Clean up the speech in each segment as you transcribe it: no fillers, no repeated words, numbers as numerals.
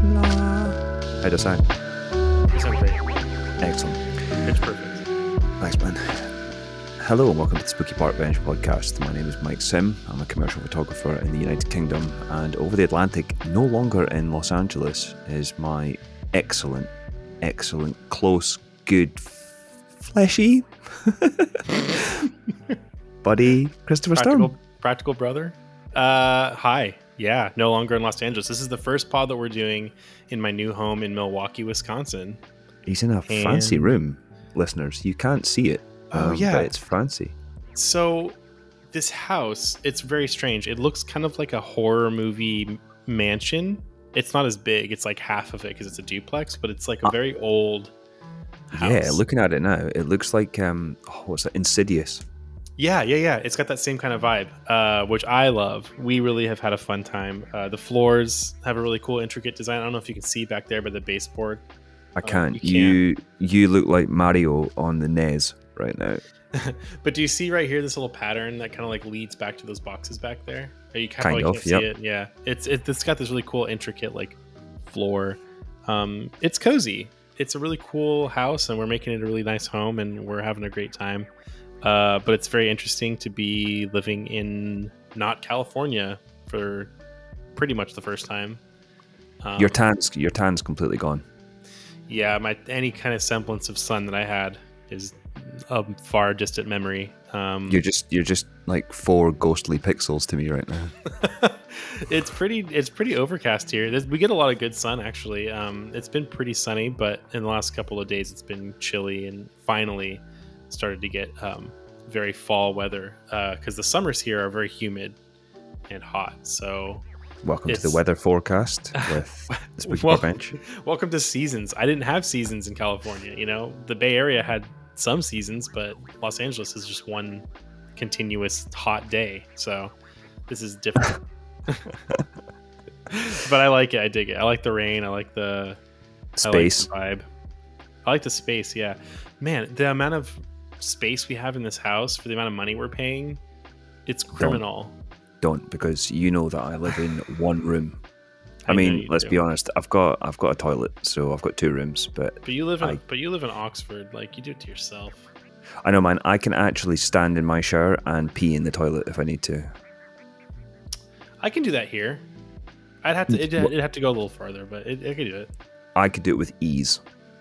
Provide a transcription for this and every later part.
How'd I sound? You sound great. Excellent. It's perfect. Thanks, man. Hello and welcome to the Spooky Park Bench podcast. My name is Mike Sim. I'm a commercial photographer in the United Kingdom, and over the Atlantic, no longer in Los Angeles, is my excellent, close, good, fleshy buddy, Christopher Sturm. Practical brother. Hi. Yeah, no longer in Los Angeles. This is the first pod that we're doing in my new home in Milwaukee, Wisconsin. He's in a fancy room, listeners. You can't see it. But it's fancy. So this house, it's very strange. It looks kind of like a horror movie mansion. It's not as big. It's like half of it because it's a duplex, but it's like a very old house. Yeah, looking at it now, it looks like what's that? Insidious. Yeah. It's got that same kind of vibe, which I love. We really have had a fun time. The floors have a really cool, intricate design. I don't know if you can see back there by the baseboard. I can't. You look like Mario on the NES right now. But do you see right here this little pattern that kind of like leads back to those boxes back there? Or you kind of, see it. Yeah, it's got this really cool, intricate like floor. It's cozy. It's a really cool house, and we're making it a really nice home, and we're having a great time. But it's very interesting to be living in not California for pretty much the first time. Your tan's completely gone. Yeah, any kind of semblance of sun that I had is a far distant memory. You're just like 4 ghostly pixels to me right now. It's pretty overcast here. We get a lot of good sun actually. It's been pretty sunny, but in the last couple of days it's been chilly and finally started to get very fall weather because the summers here are very humid and hot. So welcome to the weather forecast with the Spooky Park Bench. Welcome to seasons. I didn't have seasons in California. You know, the Bay Area had some seasons, but Los Angeles is just one continuous hot day. So this is different. But I like it. I dig it. I like the rain. I like the space vibe. I like the space. Yeah, man, the amount of space we have in this house for the amount of money we're paying, it's criminal. Don't, because you know that I live in one room. I mean, let's be honest. I've got a toilet, so I've got 2 rooms. But you live in Oxford. Like, you do it to yourself. I know, man. I can actually stand in my shower and pee in the toilet if I need to. I can do that here. It'd have to go a little farther, but I could do it. I could do it with ease.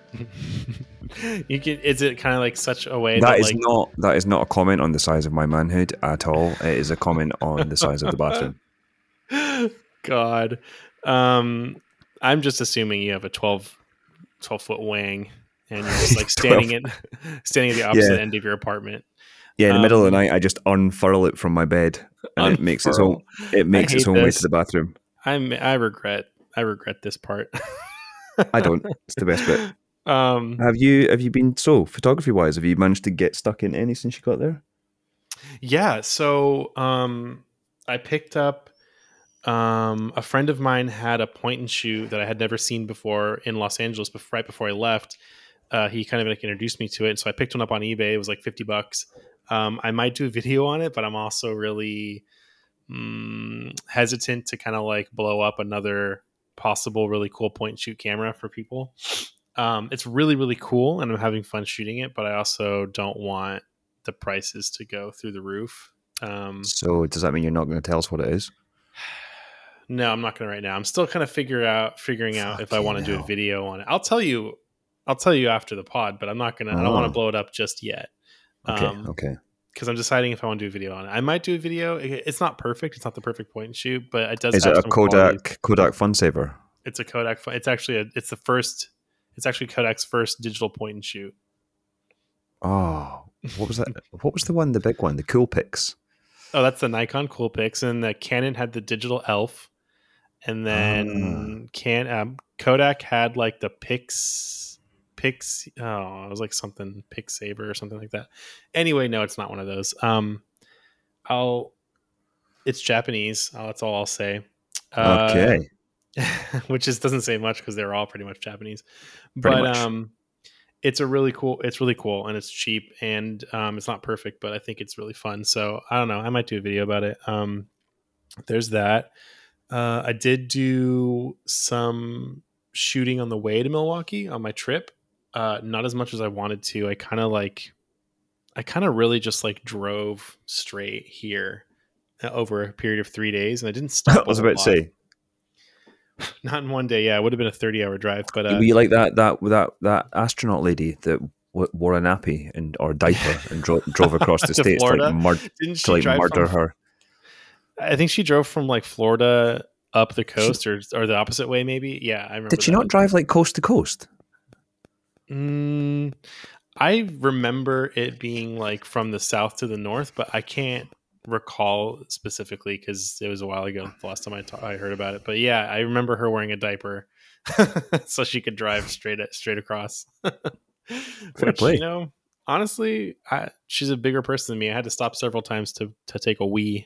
You can. Is it kind of like such a way that is not a comment on the size of my manhood at all. It is a comment on the size of the bathroom. God, I'm just assuming you have a 12-foot wang and you're just like standing at the opposite end of your apartment. Yeah, in the middle of the night, I just unfurl it from my bed, and it makes its own way to the bathroom. I regret this part. I don't. It's the best bit. Have you been, so photography wise, have you managed to get stuck in any since you got there? Yeah, so I picked up a friend of mine had a point and shoot that I had never seen before in Los Angeles right before I left. He kind of like introduced me to it, so I picked one up on eBay. It was like $50. I might do a video on it, but I'm also really hesitant to kind of like blow up another possible really cool point and shoot camera for people. It's really, really cool, and I'm having fun shooting it, but I also don't want the prices to go through the roof. So does that mean you're not going to tell us what it is? No, I'm not going to right now. I'm still kind of figuring out if I want to do a video on it. I'll tell you after the pod, but I'm not going to. I don't want to blow it up just yet. Okay. Because I'm deciding if I want to do a video on it. I might do a video. It's not perfect. It's not the perfect point and shoot, but it does. Is it a Kodak Fun Saver? It's a Kodak. It's actually Kodak's first digital point and shoot. Oh, what was that? What was the big one? The Coolpix. Oh, that's the Nikon Coolpix, and the Canon had the digital ELPH, and then Kodak had like the Pix. Oh, it was like something Pixsaver or something like that. Anyway, no, it's not one of those. It's Japanese. That's all I'll say. Okay. Which doesn't say much because they're all pretty much Japanese. But it's really cool, and it's cheap, and it's not perfect, but I think it's really fun. So I don't know. I might do a video about it. There's that. I did do some shooting on the way to Milwaukee on my trip. Not as much as I wanted to. I kind of really just like drove straight here over a period of 3 days, and I didn't I stop a was whole about to lot. say, Not in one day. Yeah, it would have been a 30-hour drive, but were you like that astronaut lady that wore a nappy or a diaper and drove across the to states Florida. to Didn't she like drive murder from? her? I think she drove from like Florida up the coast, or the opposite way, maybe. Yeah, I remember. Did she not drive like coast to coast? I remember it being like from the south to the north, but I can't recall specifically because it was a while ago. The last time I heard about it, but yeah, I remember her wearing a diaper so she could drive straight across. Which, play. honestly, she's a bigger person than me. I had to stop several times to take a wee.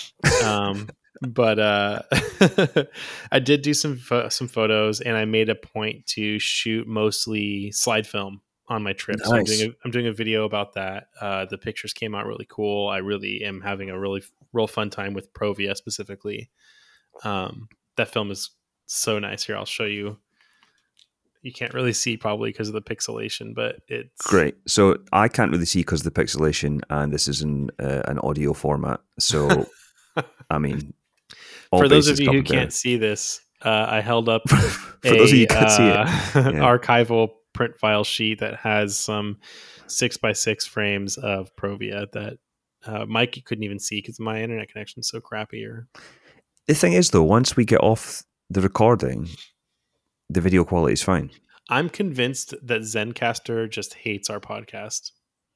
But I did do some photos, and I made a point to shoot mostly slide film on my trip. Nice. So I'm doing a video about that. The pictures came out really cool. I really am having a real fun time with Provia specifically. That film is so nice. Here, I'll show you. You can't really see probably because of the pixelation, but it's great. So I can't really see because of the pixelation, and this is in an audio format. So, I mean, for those of you who can't see this, I held up for those of you who can't see it, archival print file sheet that has some 6x6 frames of Provia that Mike couldn't even see because my internet connection is so crappy. The thing is, though, once we get off the recording, the video quality is fine. I'm convinced that Zencastr just hates our podcast.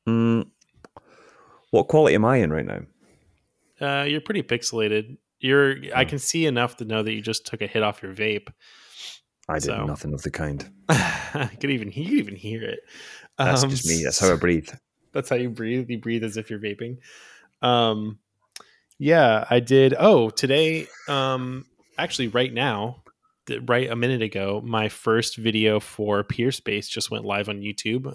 What quality am I in right now? You're pretty pixelated. I can see enough to know that you just took a hit off your vape. I did nothing of the kind. You could even hear it. That's just me. That's how I breathe. That's how you breathe. You breathe as if you're vaping. Yeah, I did. Oh, today, actually right now, right a minute ago, my first video for Peerspace just went live on YouTube.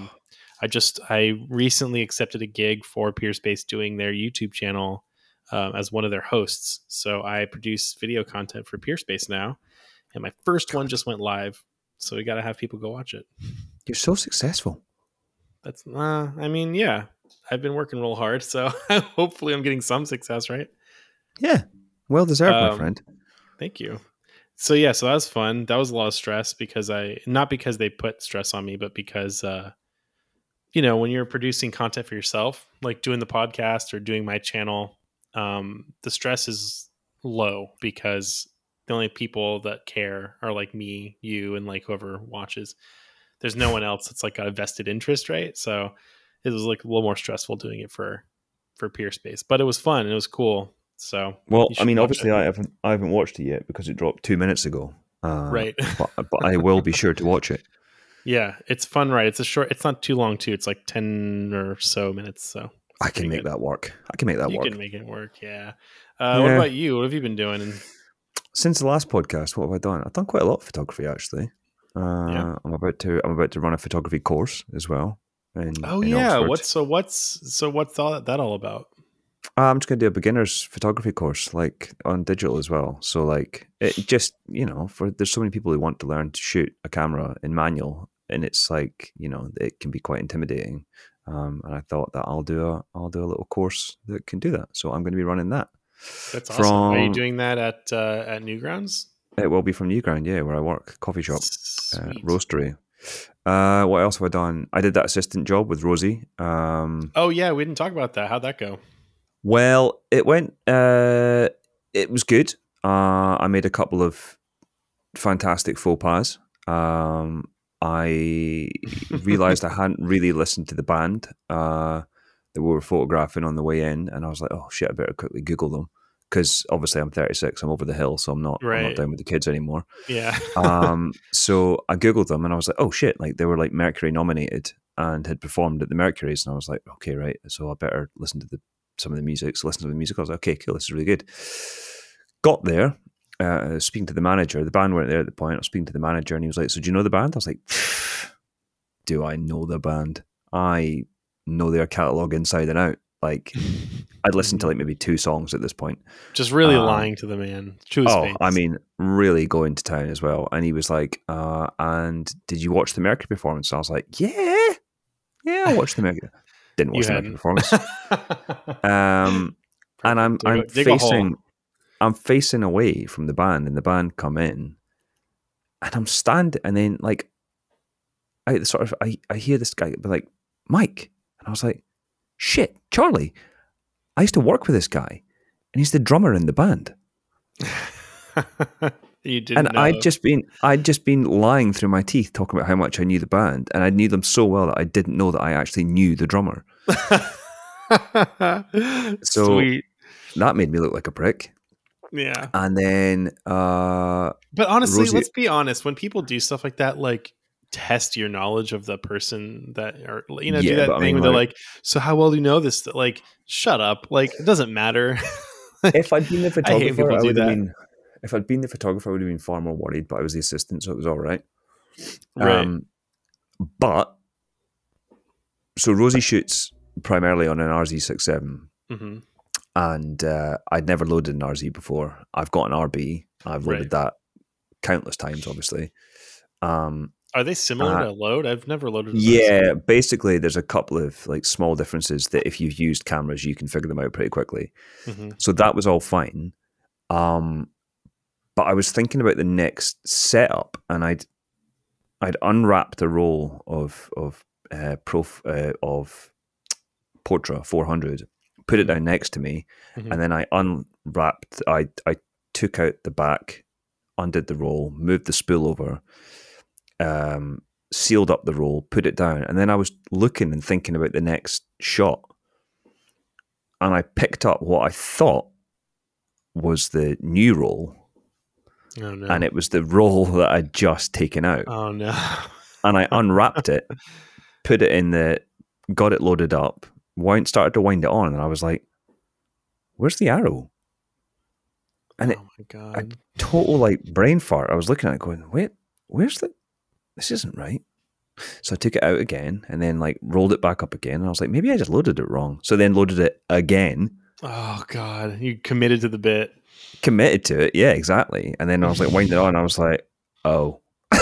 I recently accepted a gig for Peerspace doing their YouTube channel as one of their hosts. So I produce video content for Peerspace now, and my first one just went live. So we got to have people go watch it. You're so successful. That's, I mean, yeah, I've been working real hard, so hopefully I'm getting some success, right? Yeah, well deserved, my friend. Thank you. So yeah, so that was fun. That was a lot of stress not because they put stress on me, but because, when you're producing content for yourself, like doing the podcast or doing my channel, the stress is low because the only people that care are like me, you, and like whoever watches. There's no one else that's like got a vested interest, right? So it was like a little more stressful doing it for Peerspace, but it was fun and it was cool. So, well, I mean, obviously, I haven't watched it yet because it dropped 2 minutes ago. Right, but I will be sure to watch it. Yeah, it's fun, right? It's not too long too. It's like 10 or so minutes. So I can make that work. You can make it work. Yeah. What about you? What have you been doing? Since the last podcast, what have I done? I've done quite a lot of photography actually. I'm about to run a photography course as well. In Oxford. What's that all about? I'm just going to do a beginner's photography course, like on digital as well. So like it just, there's so many people who want to learn to shoot a camera in manual, and it's like, it can be quite intimidating. And I thought that I'll do a little course that can do that. So I'm going to be running that. That's awesome. Are you doing that at Newgrounds? It will be from Newground, yeah, where I work, coffee shop, roastery. What else have I done? I did that assistant job with Rosie. Oh yeah, we didn't talk about that. How'd that go? Well, it went. It was good. I made a couple of fantastic faux pas. I realized I hadn't really listened to the band that we were photographing on the way in, and I was like, "Oh shit! I better quickly Google them." Because obviously I'm 36, I'm over the hill, so I'm not down with the kids anymore. Yeah. So I Googled them and I was like, oh shit, like they were like Mercury nominated and had performed at the Mercuries. And I was like, okay, right. So I better listen to some of the music. So listen to the music. I was like, okay, cool, this is really good. Got there, speaking to the manager. The band weren't there at the point. I was speaking to the manager and he was like, so do you know the band? I was like, do I know the band? I know their catalogue inside and out. Like, I'd listened to like maybe 2 songs at this point. Just really lying to the man. To his face. I mean, really going to town as well. And he was like, and did you watch the Mercury performance? And I was like, yeah, I watched the Mercury. Didn't watch the Mercury performance. And I'm facing away from the band, and the band come in, and I'm standing, and then like, I hear this guy be like, Mike, and I was like, shit, Charlie, I used to work with this guy, and he's the drummer in the band. You didn't know. I'd just been lying through my teeth talking about how much I knew the band, and I knew them so well that I didn't know that I actually knew the drummer. So Sweet. That made me look like a prick. Yeah. And then but honestly, let's be honest, when people do stuff like that, like test your knowledge of the person that, or do that thing where they're like, so how well do you know this? Like, shut up. Like, it doesn't matter. Like, if I'd been the photographer, I would have been. If I'd been the photographer, I would have been far more worried. But I was the assistant, so it was all right. Right. But so Rosie shoots primarily on an RZ67, and I'd never loaded an RZ before. I've got an RB. I've loaded that countless times, obviously. Are they similar to load? I've never loaded. Yeah, basically, there's a couple of like small differences that if you've used cameras, you can figure them out pretty quickly. So that was all fine. But I was thinking about the next setup, and I'd unwrapped a roll of Portra 400, put it down next to me, and then I unwrapped. I took out the back, undid the roll, moved the spool over, sealed up the roll, put it down, and then I was looking and thinking about the next shot, and I picked up what I thought was the new roll. Oh, no. And it was the roll that I'd just taken out. Oh no. And I unwrapped it, put it got it loaded up, started to wind it on, and I was like, where's the arrow? And oh my God. a total like brain fart. I was looking at it going, wait, this isn't right. So I took it out again and then like rolled it back up again. And I was like, maybe I just loaded it wrong. So then loaded it again. Oh God. You committed to the bit. Committed to it, yeah, exactly. And then I was like winding it on, I was like, oh.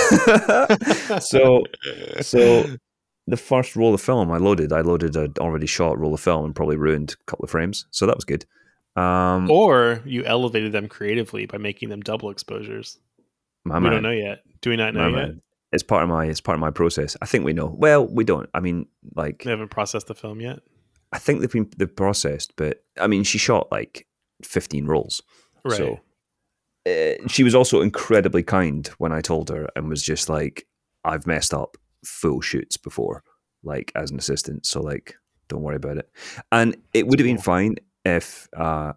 so the first roll of film I loaded an already shot roll of film and probably ruined a couple of frames. So that was good. Or you elevated them creatively by making them double exposures. We don't know yet. Do we not know yet? It's part of my process. I think we know. Well, we don't. I mean, like, they haven't processed the film yet. I think they've processed, but I mean, she shot like 15 rolls. Right. So she was also incredibly kind when I told her, and was just like, I've messed up full shoots before, like as an assistant. So like, don't worry about it. And it would have been fine if I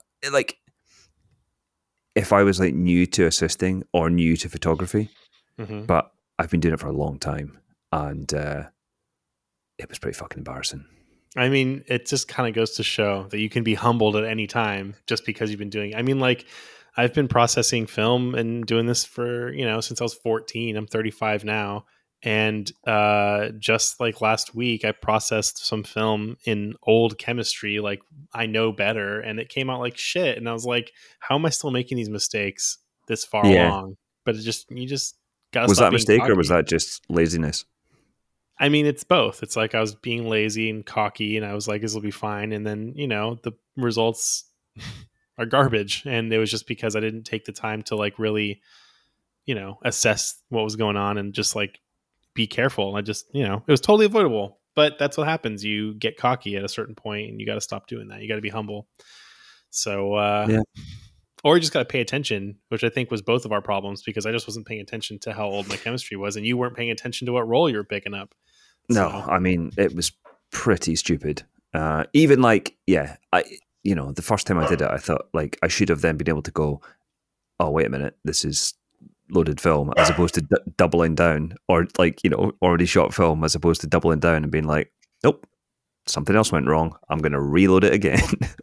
was like new to assisting or new to photography, but I've been doing it for a long time, and it was pretty fucking embarrassing. I mean, it just kind of goes to show that you can be humbled at any time just because you've been doing it. I mean, like, I've been processing film and doing this for, since I was 14. I'm 35 now. And just like last week, I processed some film in old chemistry. Like, I know better. And it came out like shit. And I was like, how am I still making these mistakes this far along? But you just got to Was stop that a mistake cocky. Or was that just laziness? I mean, it's both. It's like I was being lazy and cocky, and I was like, this will be fine. And then, the results are garbage. And it was just because I didn't take the time to like really, assess what was going on and just like be careful. I just, it was totally avoidable. But that's what happens. You get cocky at a certain point, and you got to stop doing that. You got to be humble. So, or you just got to pay attention, which I think was both of our problems, because I just wasn't paying attention to how old my chemistry was, and you weren't paying attention to what role you were picking up. No, I mean, it was pretty stupid. Even like, the first time I did it, I thought like I should have then been able to go, oh, wait a minute, this is loaded film, as opposed to doubling down, or like, already shot film, as opposed to doubling down and being like, nope, something else went wrong. I'm going to reload it again.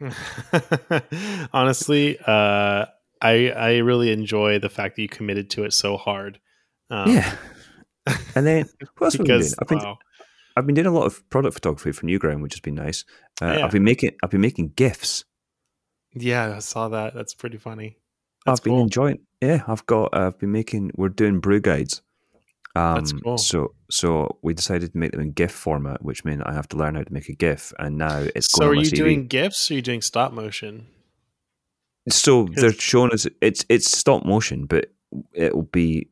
Honestly, I really enjoy the fact that you committed to it so hard. Yeah. And then what else have we been doing? I've been doing a lot of product photography for Newground, which has been nice. Yeah. I've been making GIFs. Yeah, I saw that. That's pretty funny. That's I've been cool. enjoying. Yeah, we're doing brew guides. That's cool. So we decided to make them in GIF format, which meant I have to learn how to make a GIF, and now it's going So on are my you CV. doing GIFs or are you doing stop motion? So they're 'Cause- showing us it's stop motion, but it'll be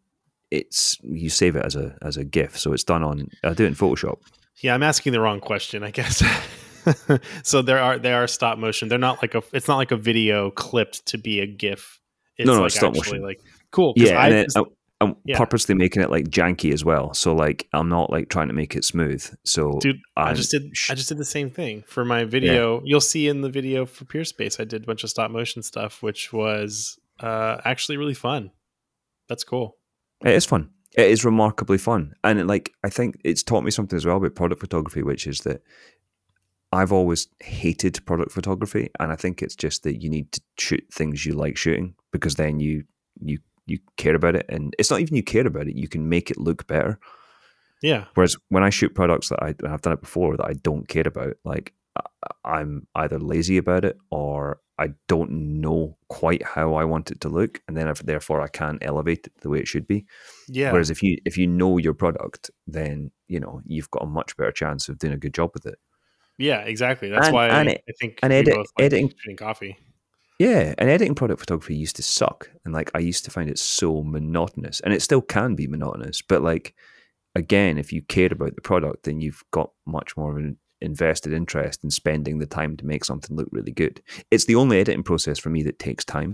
it's you save it as a GIF, so it's done on. I do it in Photoshop. Yeah, I'm asking the wrong question, I guess. So they are stop motion. They're not like it's not like a video clipped to be a GIF. It's No, like it's stop actually motion. like cool. Yeah, and I'm Yeah. purposely making it like janky as well. So like I'm not like trying to make it smooth. So Dude, I just did the same thing for my video. Yeah. You'll see in the video for Peerspace, I did a bunch of stop motion stuff, which was actually really fun. That's cool. It is fun. It is remarkably fun. And like I think it's taught me something as well about product photography, which is that I've always hated product photography, and I think it's just that you need to shoot things you like shooting, because then you care about it, and it's not even you care about it, you can make it look better. Yeah. Whereas when I shoot products that I've done it before that I don't care about, like I'm either lazy about it or I don't know quite how I want it to look, and then therefore I can't elevate it the way it should be. Yeah. Whereas if you know your product, then you've got a much better chance of doing a good job with it. Yeah, exactly. That's why I think we both like editing shooting coffee. Yeah, and editing product photography used to suck, and like I used to find it so monotonous, and it still can be monotonous. But like again, if you care about the product, then you've got much more of an invested interest in spending the time to make something look really good. It's the only editing process for me that takes time.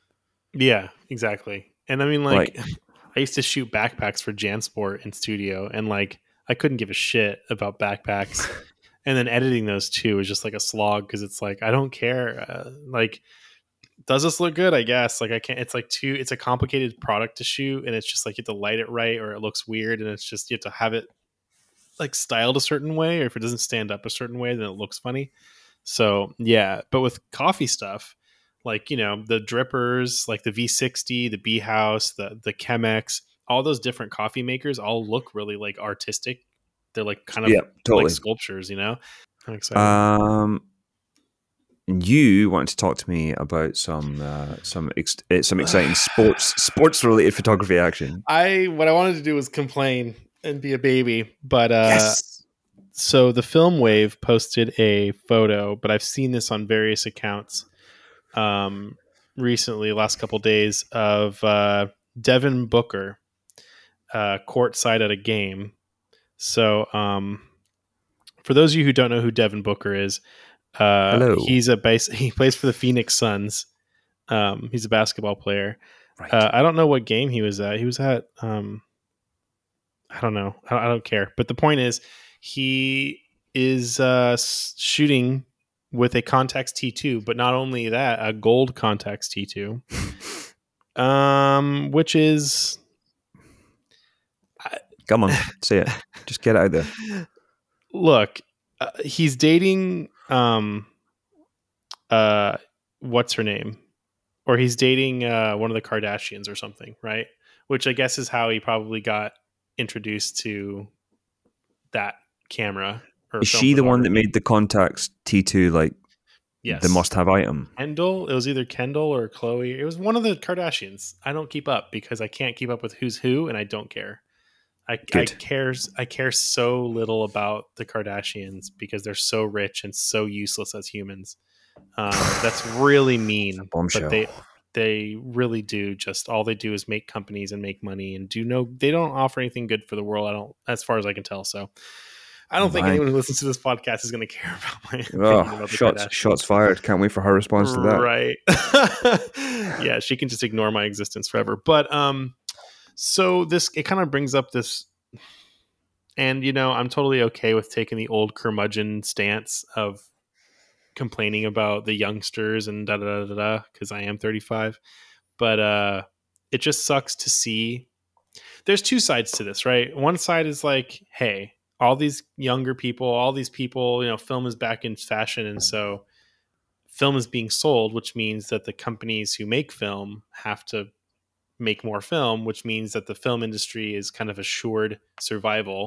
Yeah, exactly. And I mean, like I used to shoot backpacks for JanSport in studio, and like I couldn't give a shit about backpacks. And then editing those too was just like a slog, because it's like I don't care. Like, does this look good? I guess. Like I can't. It's like it's a complicated product to shoot, and it's just like you have to light it right, or it looks weird, and it's just you have to have it like styled a certain way, or if it doesn't stand up a certain way, then it looks funny. So yeah, but with coffee stuff, like the drippers, like the V60, the B House, the Chemex, all those different coffee makers all look really like artistic. They're like kind of totally. like sculptures, I'm excited. You wanted to talk to me about some exciting sports related photography action. What I wanted to do was complain and be a baby, but yes. So the Film Wave posted a photo, but I've seen this on various accounts recently, last couple days, of Devin Booker courtside at a game. So for those of you who don't know who Devin Booker is, he plays for the Phoenix Suns. He's a basketball player. Right. I don't know what game he was at. He was at I don't know. I don't care. But the point is, he is shooting with a Contax T2, but not only that, a gold Contax T2, which is. Come on, say it. Just get it out there. Look, he's dating. What's her name? Or he's dating one of the Kardashians or something, right? Which I guess is how he probably got introduced to that camera. Is she the one that made the Contax T2 like the must-have item? Kendall. It was either Kendall or Chloe. It was one of the Kardashians. I don't keep up because I can't keep up with who's who, and I don't care. I care so little about the Kardashians because they're so rich and so useless as humans. That's really mean. But they really do just all they do is make companies and make money and they don't offer anything good for the world. As far as I can tell. So I don't think anyone who listens to this podcast is going to care about my opinion about the Kardashians. Shots fired. Can't wait for her response to that. Right. Yeah, she can just ignore my existence forever. But so it kind of brings up this, and I'm totally okay with taking the old curmudgeon stance of complaining about the youngsters and da da da da because I am 35, but it just sucks to see. There's two sides to this, right? One side is like, hey, all these younger people, all these people, film is back in fashion, and so film is being sold, which means that the companies who make film have to make more film, which means that the film industry is kind of assured survival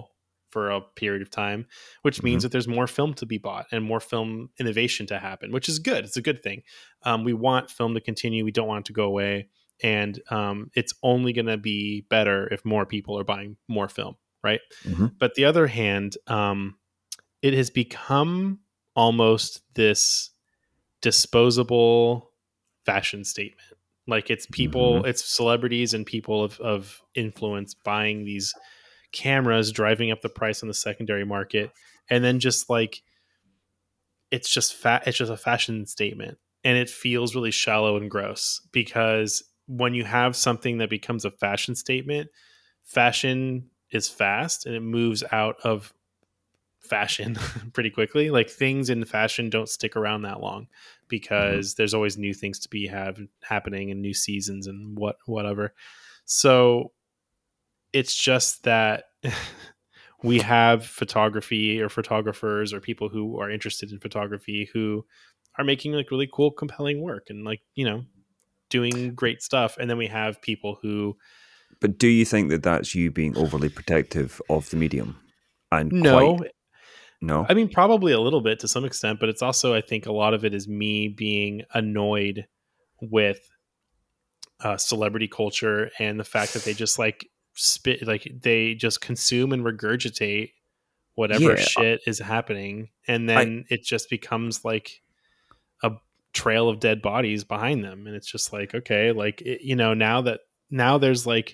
for a period of time, which means that there's more film to be bought and more film innovation to happen, which is good. It's a good thing. We want film to continue. We don't want it to go away. And it's only going to be better if more people are buying more film, right? But the other hand, it has become almost this disposable fashion statement. Like it's people, it's celebrities and people of influence buying these cameras, driving up the price on the secondary market, and then just like it's just a fashion statement, and it feels really shallow and gross because when you have something that becomes a fashion statement, fashion is fast and it moves out of fashion pretty quickly. Like things in fashion don't stick around that long because there's always new things to be happening and new seasons and whatever. So it's just that we have photography or photographers or people who are interested in photography who are making like really cool, compelling work and like, you know, doing great stuff. And then we have people who. But do you think that that's you being overly protective of the medium? And no. No? I mean, probably a little bit to some extent, but it's also, I think a lot of it is me being annoyed with celebrity culture and the fact that they just like spit, like they just consume and regurgitate whatever shit is happening. And then it just becomes like a trail of dead bodies behind them. And it's just like, okay, like, you know, now there's like,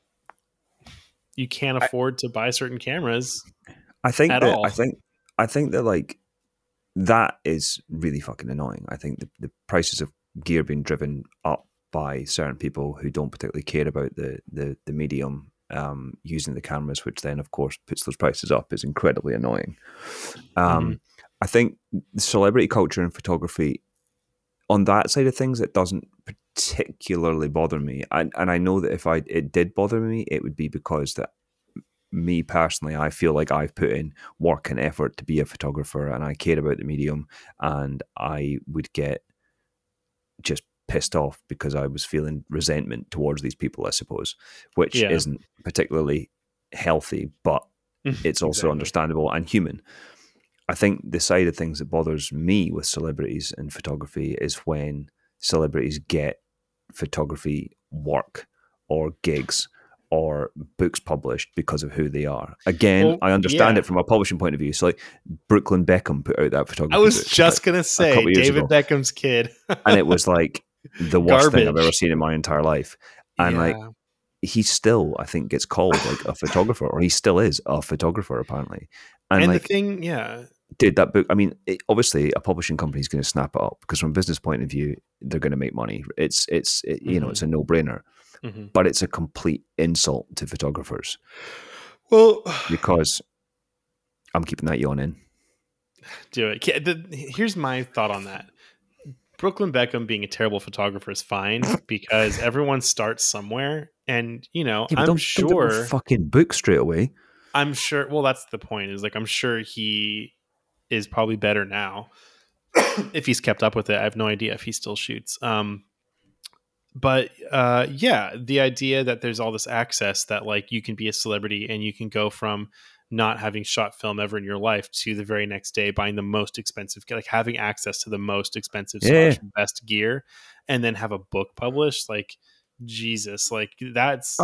you can't afford to buy certain cameras. I think that like that is really fucking annoying. I think the prices of gear being driven up by certain people who don't particularly care about the medium using the cameras, which then of course puts those prices up, is incredibly annoying. I think the celebrity culture in photography, on that side of things, it doesn't particularly bother me. And I know that if it did bother me, it would be because that me personally, I feel like I've put in work and effort to be a photographer and I care about the medium, and I would get just pissed off because I was feeling resentment towards these people, I suppose, which isn't particularly healthy, but it's also understandable and human. I think the side of things that bothers me with celebrities and photography is when celebrities get photography work or gigs or books published because of who they are. Again, I understand it from a publishing point of view. So like Brooklyn Beckham put out that photography book. I was book, just going to say David Beckham's kid. And it was like the worst thing I've ever seen in my entire life. And like, he still, I think, gets called like a photographer, or he still is a photographer apparently. And like, the thing, dude, that book, I mean, obviously a publishing company is going to snap it up because from a business point of view, they're going to make money. It's you know, it's a no-brainer. But it's a complete insult to photographers. Well, because I'm keeping that yawn in. Do it. Here's my thought on that. Brooklyn Beckham being a terrible photographer is fine because everyone starts somewhere, and you know, I'm sure don't get a fucking book straight away. I'm sure. Well, that's the point. Is like I'm sure he is probably better now if he's kept up with it. I have no idea if he still shoots. But the idea that there's all this access that like you can be a celebrity and you can go from not having shot film ever in your life to the very next day buying the most expensive, like having access to the most expensive best gear, and then have a book published. Like Jesus, like that's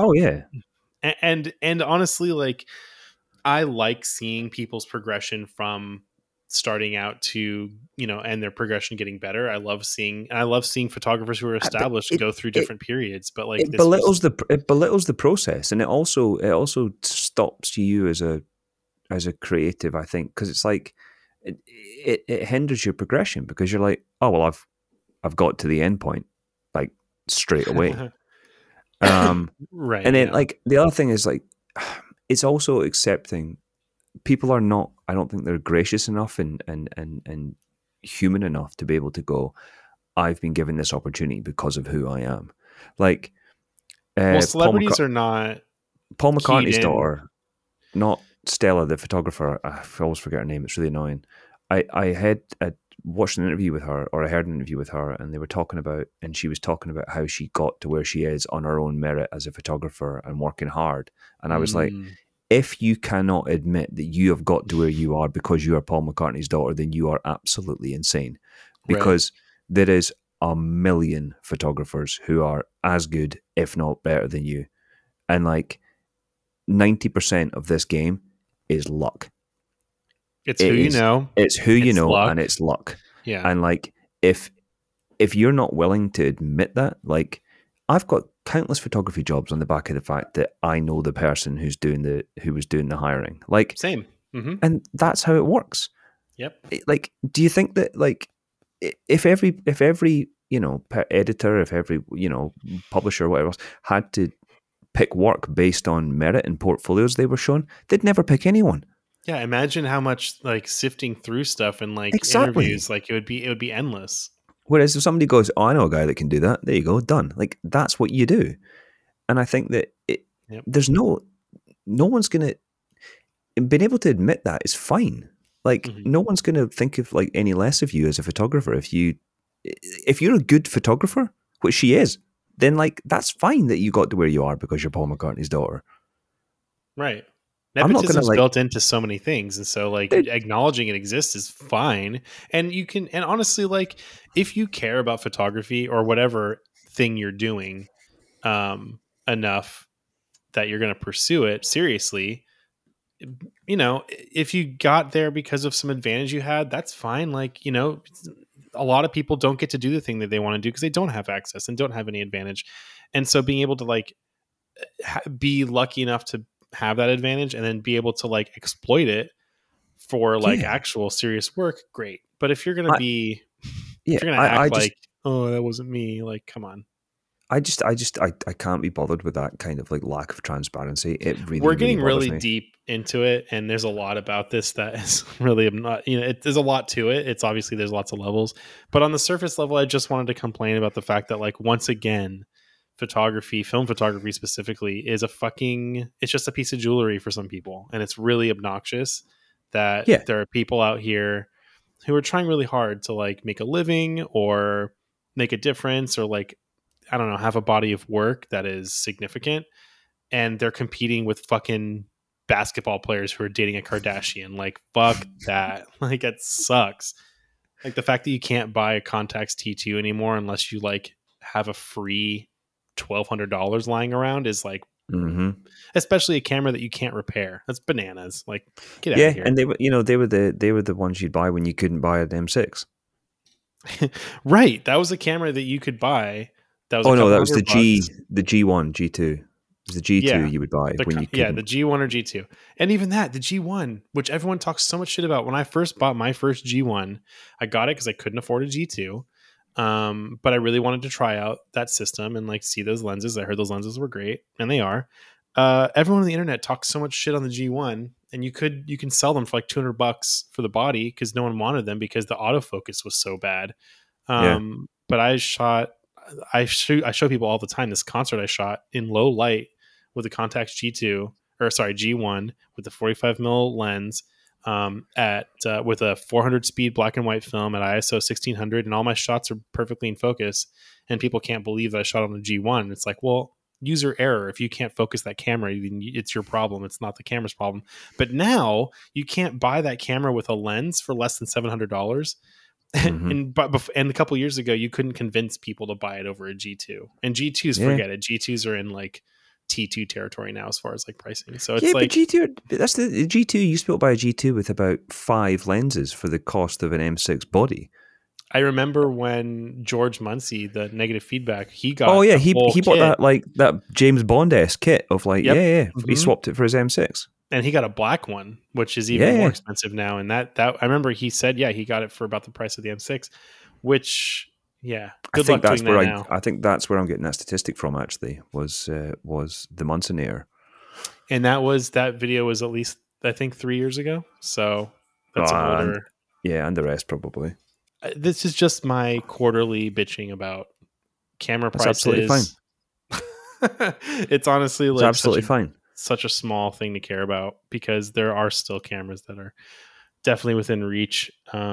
and honestly, like I like seeing people's progression from starting out to, you know, and their progression getting better. I love seeing photographers who are established go through different periods, but like it belittles the process, and it also stops you as a creative, I think, because it's like it hinders your progression because you're like, oh well, I've got to the end point like straight away. Right. And then like the other thing is like it's also accepting people are not, I don't think they're gracious enough and human enough to be able to go, I've been given this opportunity because of who I am. Like, celebrities are not. Paul McCartney's daughter, not Stella, the photographer. I always forget her name. It's really annoying. I watched an interview with her, or I heard an interview with her, and she was talking about how she got to where she is on her own merit as a photographer and working hard. And I was like, if you cannot admit that you have got to where you are because you are Paul McCartney's daughter, then you are absolutely insane. Because there is a million photographers who are as good, if not better than you. And like 90% of this game is luck. It's who you know. It's who you know, luck. and it's luck. Yeah. And like if you're not willing to admit that, like I've got countless photography jobs on the back of the fact that I know the person who was doing the hiring. Like same. Mm-hmm. And that's how it works. Yep. Like, do you think that like if every editor, if every publisher or whatever else had to pick work based on merit and portfolios they were shown, they'd never pick anyone. Yeah, imagine how much like sifting through stuff and like Exactly. interviews, like it would be endless. Whereas if somebody goes, "Oh, I know a guy that can do that," there you go, done. Like that's what you do. And I think that there's no one's gonna being able to admit that is fine. Like no one's gonna think of like any less of you as a photographer if you're a good photographer, which she is. Then like that's fine that you got to where you are because you're Paul McCartney's daughter. Right. Nepotism's built into so many things, and so like acknowledging it exists is fine. And you can, and honestly, like if you care about photography or whatever thing you're doing enough that you're going to pursue it seriously, you know, if you got there because of some advantage you had, that's fine. Like, you know, a lot of people don't get to do the thing that they want to do because they don't have access and don't have any advantage. And so being able to like be lucky enough to have that advantage and then be able to like exploit it for like actual serious work, great. But if you're going to be, if you're going to act like, oh, that wasn't me, like, come on. I can't be bothered with that kind of like lack of transparency. We're getting really deep into it, and there's a lot about this that is really not, you know, there's a lot to it. It's obviously there's lots of levels, but on the surface level, I just wanted to complain about the fact that like once again, film photography specifically is it's just a piece of jewelry for some people, and it's really obnoxious that there are people out here who are trying really hard to like make a living or make a difference or like, I don't know, have a body of work that is significant, and they're competing with fucking basketball players who are dating a Kardashian. Like, fuck that. Like, it sucks. Like the fact that you can't buy a Contax T2 anymore unless you like have a free $1,200 lying around is like, especially a camera that you can't repair. That's bananas. Like, get out of here. And they were the ones you'd buy when you couldn't buy an M6. Right. That was a camera that you could buy. That was that was the G1, G2. It was the G2 you would buy when you couldn't. Yeah, the G1 or G2. And even that, the G1, which everyone talks so much shit about. When I first bought my first G1, I got it because I couldn't afford a G2. But I really wanted to try out that system and like see those lenses. I heard those lenses were great, and they are. Everyone on the internet talks so much shit on the G1, and you can sell them for like $200 for the body because no one wanted them because the autofocus was so bad. But I show people all the time this concert I shot in low light with a Contax G1 with the 45mm lens with a 400 speed black and white film at ISO 1600, and all my shots are perfectly in focus, and people can't believe that I shot on the G1. It's like, well, user error. If you can't focus that camera, it's your problem. It's not the camera's problem. But now you can't buy that camera with a lens for less than $700. And a couple years ago, you couldn't convince people to buy it over a G2. And G2s, forget it. G2s are in like T2 territory now as far as like pricing. So it's like but G2. That's the G2. You used to buy a G2 with about 5 lenses for the cost of an M6 body. I remember when George Munsey, the Negative Feedback, he got. Oh yeah, he bought that like that James Bond-esque kit of like he swapped it for his M6. And he got a black one, which is even more expensive now. And that I remember he said, he got it for about the price of the M6, which, good luck doing that now. I think that's where I'm getting that statistic from, actually, was the Munsonator. And that video was at least, I think, 3 years ago. So that's older. And the rest probably. This is just my quarterly bitching about camera prices. Absolutely fine. It's honestly like it's absolutely fine. Such a small thing to care about because there are still cameras that are definitely within reach.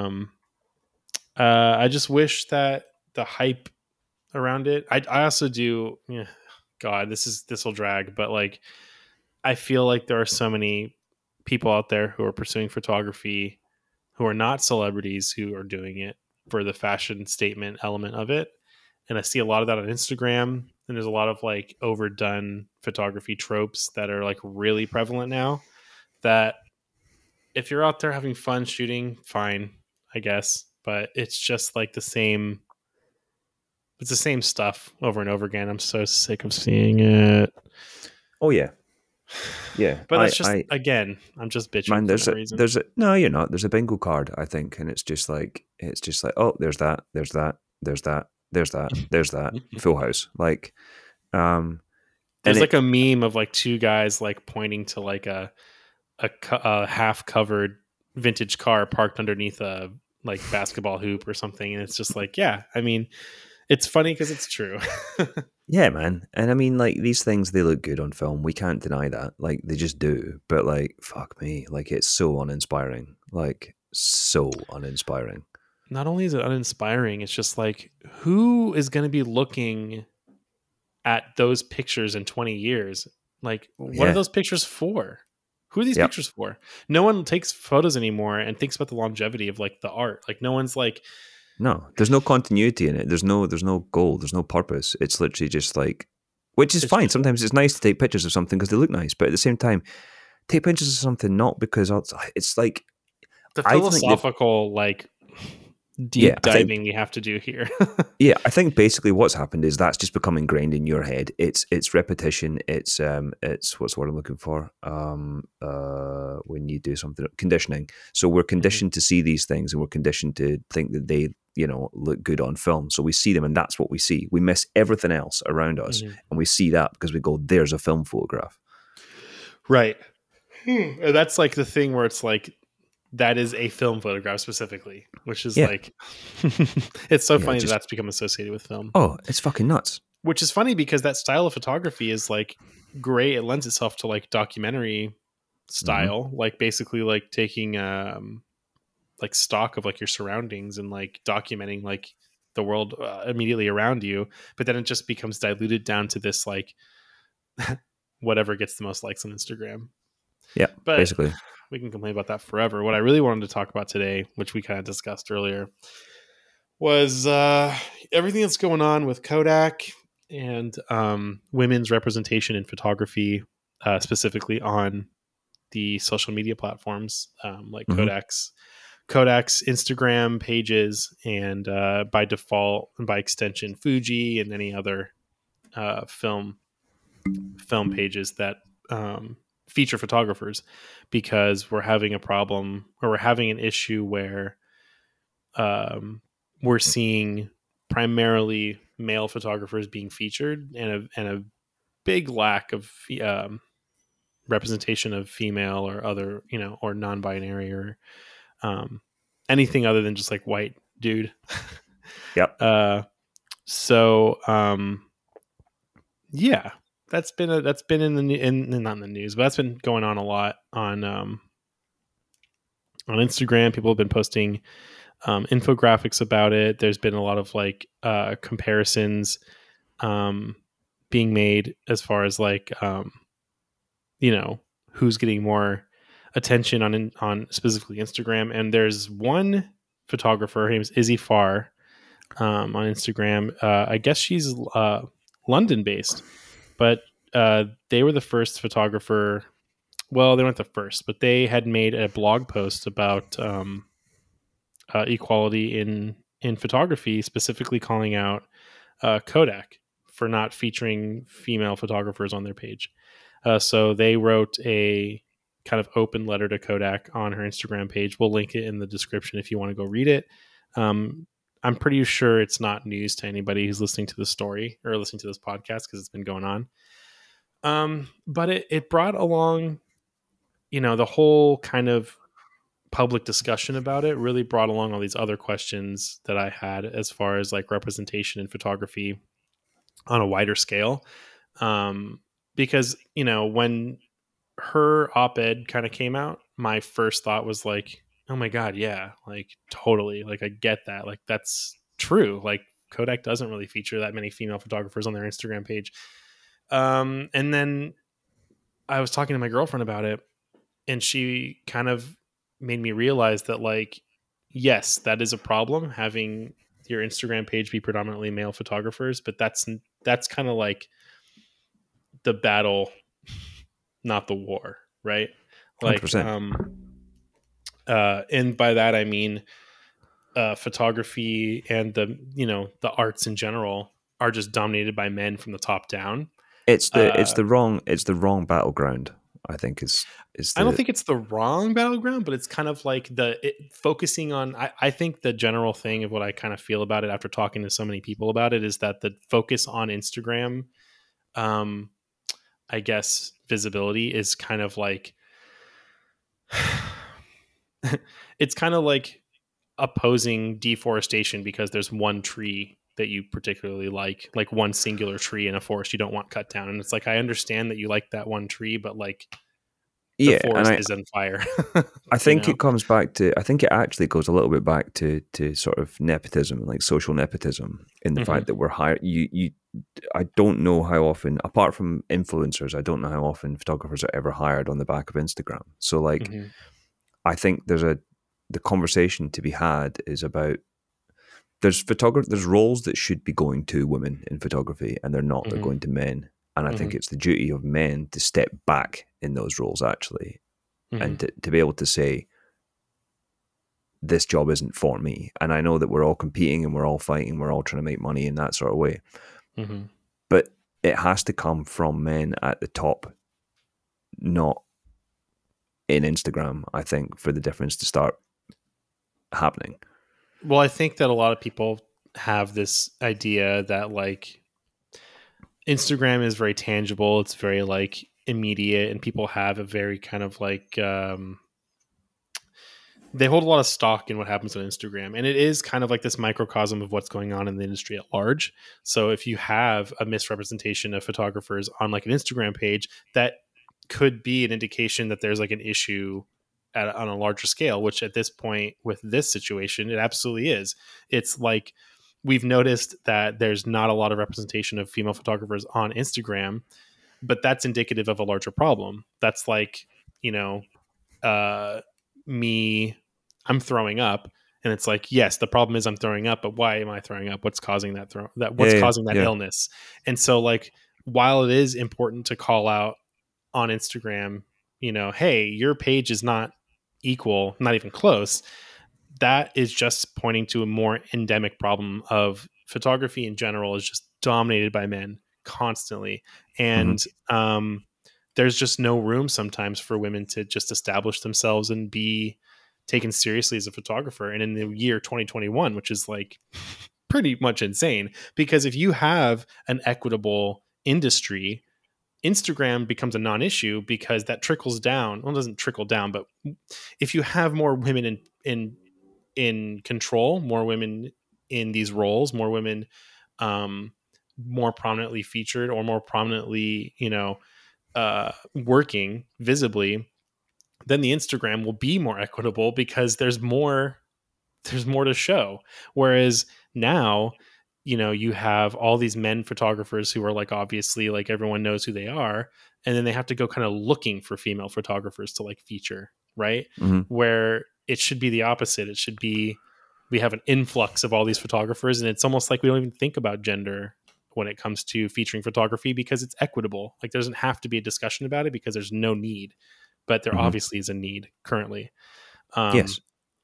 I just wish that the hype around it. I also do. God, this will drag, but like I feel like there are so many people out there who are pursuing photography who are not celebrities who are doing it for the fashion statement element of it. And I see a lot of that on Instagram. And there's a lot of like overdone photography tropes that are like really prevalent now, that if you're out there having fun shooting, fine, I guess. But it's just like it's the same stuff over and over again. I'm so sick of seeing it. Oh yeah, yeah. But that's just, again, I'm just bitching Man, for no reason. there's a no, you're not. There's a bingo card, I think, and it's just like oh, there's that, there's that, there's that, there's that, there's that. Full House, like, there's like a meme of like two guys like pointing to like a half covered vintage car parked underneath a like basketball hoop or something, and it's just like, yeah, I mean, it's funny because it's true. Yeah, man. And I mean, like, these things, they look good on film. We can't deny that. Like, they just do. But, like, fuck me. Like, it's so uninspiring. Like, so uninspiring. Not only is it uninspiring, it's just like, who is going to be looking at those pictures in 20 years? Like, what are those pictures for? Who are these pictures for? No one takes photos anymore and thinks about the longevity of, like, the art. Like, no one's like... No, there's no continuity in it. There's no goal. There's no purpose. It's literally just like, which is fine. Sometimes it's nice to take pictures of something because they look nice, but at the same time, take pictures of something not because it's like the philosophical like deep diving we have to do here. Yeah, I think basically what's happened is that's just become ingrained in your head. It's repetition. It's what's the word I'm looking for? When you do something, conditioning. So we're conditioned to see these things, and we're conditioned to think that they, look good on film. So we see them, and that's what we see. We miss everything else around us, and we see that because we go, "There's a film photograph." Right. And that's like the thing where it's like, that is a film photograph specifically, which is like, it's so funny that's become associated with film. Oh, it's fucking nuts. Which is funny because that style of photography is like great. It lends itself to like documentary style, like basically like taking like stock of like your surroundings and like documenting like the world immediately around you. But then it just becomes diluted down to this like whatever gets the most likes on Instagram. Yeah, but basically. We can complain about that forever. What I really wanted to talk about today, which we kind of discussed earlier, was everything that's going on with Kodak and women's representation in photography, specifically on the social media platforms like Kodak's Instagram pages, and by default and by extension Fuji and any other film pages that feature photographers, because we're having a problem, or we're having an issue where we're seeing primarily male photographers being featured, and a big lack of representation of female or other, or non-binary or anything other than just like white dude. Yep. Yeah, that's been in the not in the news, but that's been going on a lot on Instagram. People have been posting infographics about it. There's been a lot of like comparisons being made as far as like who's getting more attention on specifically Instagram. And there's one photographer, her name is Izzy Farr, on Instagram. I guess she's London based, but they were the first photographer. Well, they weren't the first, but they had made a blog post about equality in photography, specifically calling out Kodak for not featuring female photographers on their page. So they wrote a kind of open letter to Kodak on her Instagram page. We'll link it in the description if you want to go read it. I'm pretty sure it's not news to anybody who's listening to the story or listening to this podcast, because it's been going on. But it brought along, the whole kind of public discussion about it really brought along all these other questions that I had as far as like representation in photography on a wider scale. Because, when her op-ed kind of came out, my first thought was like, oh my God, yeah, like totally. Like I get that. Like that's true. Like Kodak doesn't really feature that many female photographers on their Instagram page. And then I was talking to my girlfriend about it, and she kind of made me realize that, like, yes, that is a problem, having your Instagram page be predominantly male photographers, but that's kind of like the battle, not the war, right? Like, 100%. And by that I mean, photography and the arts in general are just dominated by men from the top down. Uh, It's the wrong battleground, I think is I don't the think it's the wrong battleground, but it's kind of like focusing on. I think the general thing of what I kind of feel about it after talking to so many people about it is that the focus on Instagram, um, I guess, visibility is kind of like it's kind of like opposing deforestation because there's one tree that you particularly like one singular tree in a forest you don't want cut down, and it's like, I understand that you like that one tree, but like the yeah, and forest is on fire. I you think know it comes back to I think it actually goes a little bit back to sort of nepotism, like social nepotism, in the hmm fact that we're hired. You I don't know how often, apart from influencers, I don't know how often photographers are ever hired on the back of Instagram. So like, hmm I think the conversation to be had is about there's roles that should be going to women in photography, and they're not. They're hmm going to men, and I think hmm it's the duty of men to step back in those roles actually, hmm and to be able to say, this job isn't for me. And I know that we're all competing and we're all fighting, we're all trying to make money in that sort of way, hmm but it has to come from men at the top, not in Instagram, I think, for the difference to start happening. Well, I think that a lot of people have this idea that, like, Instagram is very tangible, it's very like immediate, and people have a very kind of like they hold a lot of stock in what happens on Instagram, and it is kind of like this microcosm of what's going on in the industry at large. So if you have a misrepresentation of photographers on like an Instagram page, that could be an indication that there's like an issue on a larger scale, which at this point with this situation, it absolutely is. It's like, we've noticed that there's not a lot of representation of female photographers on Instagram, but that's indicative of a larger problem. That's like, you know, uh, me, I'm throwing up, and it's like, yes, the problem is I'm throwing up, but why am I throwing up? What's causing what's Yeah, causing that yeah. illness? And so, like, while it is important to call out on Instagram, hey, your page is not equal, not even close, that is just pointing to a more endemic problem of photography in general is just dominated by men constantly. Hmm. And there's just no room sometimes for women to just establish themselves and be taken seriously as a photographer. And in the year 2021, which is like pretty much insane, because if you have an equitable industry, Instagram becomes a non-issue because that trickles down. Well, it doesn't trickle down, but if you have more women in control, more women in these roles, more women um, more prominently featured or more prominently, working visibly, then the Instagram will be more equitable because there's more to show. Whereas now, you have all these men photographers who are like, obviously, like, everyone knows who they are, and then they have to go kind of looking for female photographers to like feature, right? Hmm. Where it should be the opposite. It should be, we have an influx of all these photographers, and it's almost like we don't even think about gender when it comes to featuring photography because it's equitable. Like, there doesn't have to be a discussion about it because there's no need, but there Hmm. obviously is a need currently. Um, Yes.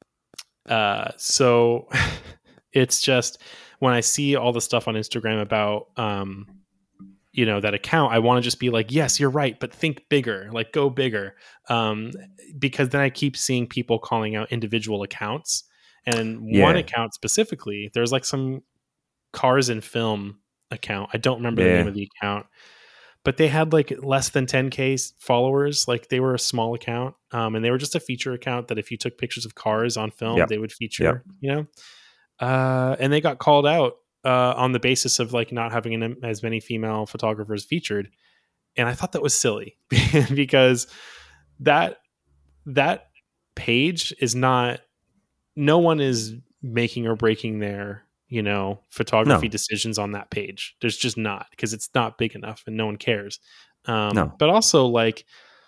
so it's just, when I see all the stuff on Instagram about, that account, I want to just be like, yes, you're right, but think bigger, like, go bigger. Um, because then I keep seeing people calling out individual accounts, and one Yeah. account specifically, there's like some cars and film account. I don't remember the name Yeah. of the account, but they had like less than 10K followers. Like, they were a small account, and they were just a feature account that if you took pictures of cars on film, Yep. they would Yep. feature, and they got called out on the basis of like not having as many female photographers featured. And I thought that was silly because that that page is not, no one is making or breaking their photography No. decisions on that page. There's just not, because it's not big enough and no one cares. No. But also like,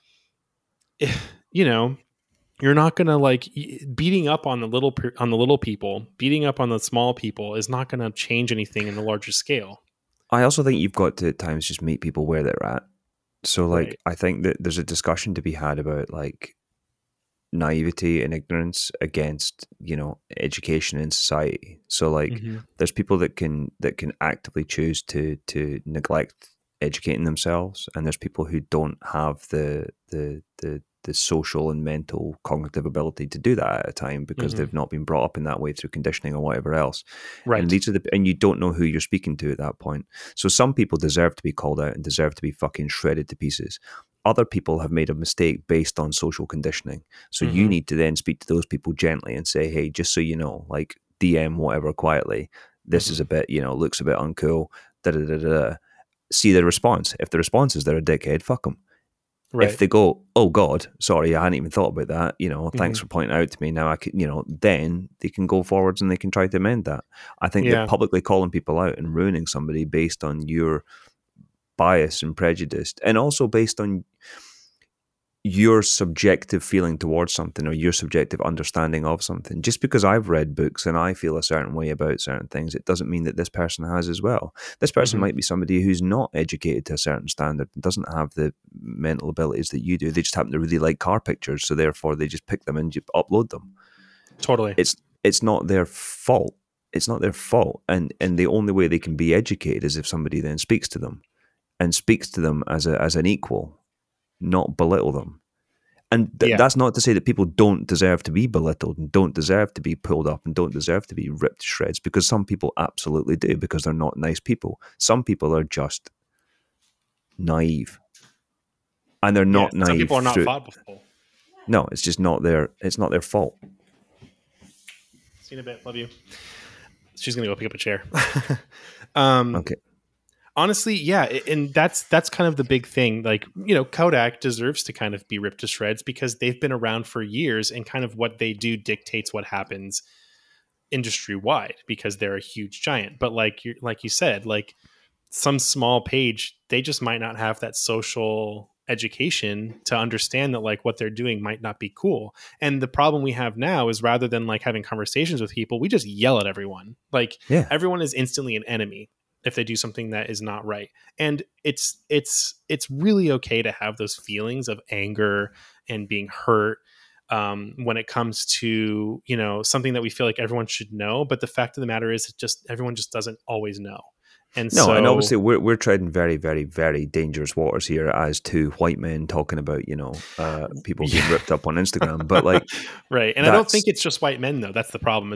you know, you're not gonna like beating up on the little people, beating up on the small people is not gonna change anything in the larger scale. I also think you've got to at times just meet people where they're at. So like Right. I think that there's a discussion to be had about like naivety and ignorance against, you know, education in society. So like Mm-hmm. there's people that can actively choose to neglect educating themselves, and there's people who don't have the social and mental cognitive ability to do that at a time because Mm-hmm. they've not been brought up in that way through conditioning or whatever else. And Right. these are and you don't know who you're speaking to at that point. So some people deserve to be called out and deserve to be fucking shredded to pieces. Other people have made a mistake based on social conditioning. So you Mm-hmm. need to then speak to those people gently and say, hey, just so you know, like DM whatever quietly. This is Mm-hmm. a bit, you know, looks a bit uncool. Da da da da. See the response. If the response is they're a dickhead, fuck them. If Right. they go, oh God, sorry, I hadn't even thought about that. You know, thanks Mm-hmm. for pointing out to me. Now I can, you know, then they can go forwards and they can try to amend that. I think that Yeah. publicly calling people out and ruining somebody based on your bias and prejudice, and also based on your subjective feeling towards something or your subjective understanding of something. Just because I've read books and I feel a certain way about certain things, it doesn't mean that this person has as well. This person Mm-hmm. might be somebody who's not educated to a certain standard and doesn't have the mental abilities that you do. They just happen to really like car pictures, so therefore they just pick them and you upload them. Totally. It's not their fault. It's not their fault. And the only way they can be educated is if somebody then speaks to them and speaks to them as an equal, not belittle them. And Yeah. that's not to say that people don't deserve to be belittled and don't deserve to be pulled up and don't deserve to be ripped to shreds, because some people absolutely do, because they're not nice people. Some people are just naive, and they're Yeah. not Some naive people are not through. thoughtful. No, it's just not their. It's not their fault. See you in a bit. Love you. She's gonna go pick up a chair. um, Okay. Honestly, yeah, and that's kind of the big thing. Like, you know, Kodak deserves to kind of be ripped to shreds because they've been around for years, and kind of what they do dictates what happens industry wide because they're a huge giant. But like you said, like some small page, they just might not have that social education to understand that like what they're doing might not be cool. And the problem we have now is rather than like having conversations with people, we just yell at everyone. Like Yeah. everyone is instantly an enemy if they do something that is not right. And it's really okay to have those feelings of anger and being hurt when it comes to, you know, something that we feel like everyone should know. But the fact of the matter is, it just everyone just doesn't always know. And No, and so, obviously we're treading very, very, very dangerous waters here as two white men talking about, you know, people being yeah. ripped up on Instagram. But like Right. And I don't think that's it's just white men though. That's the problem. Is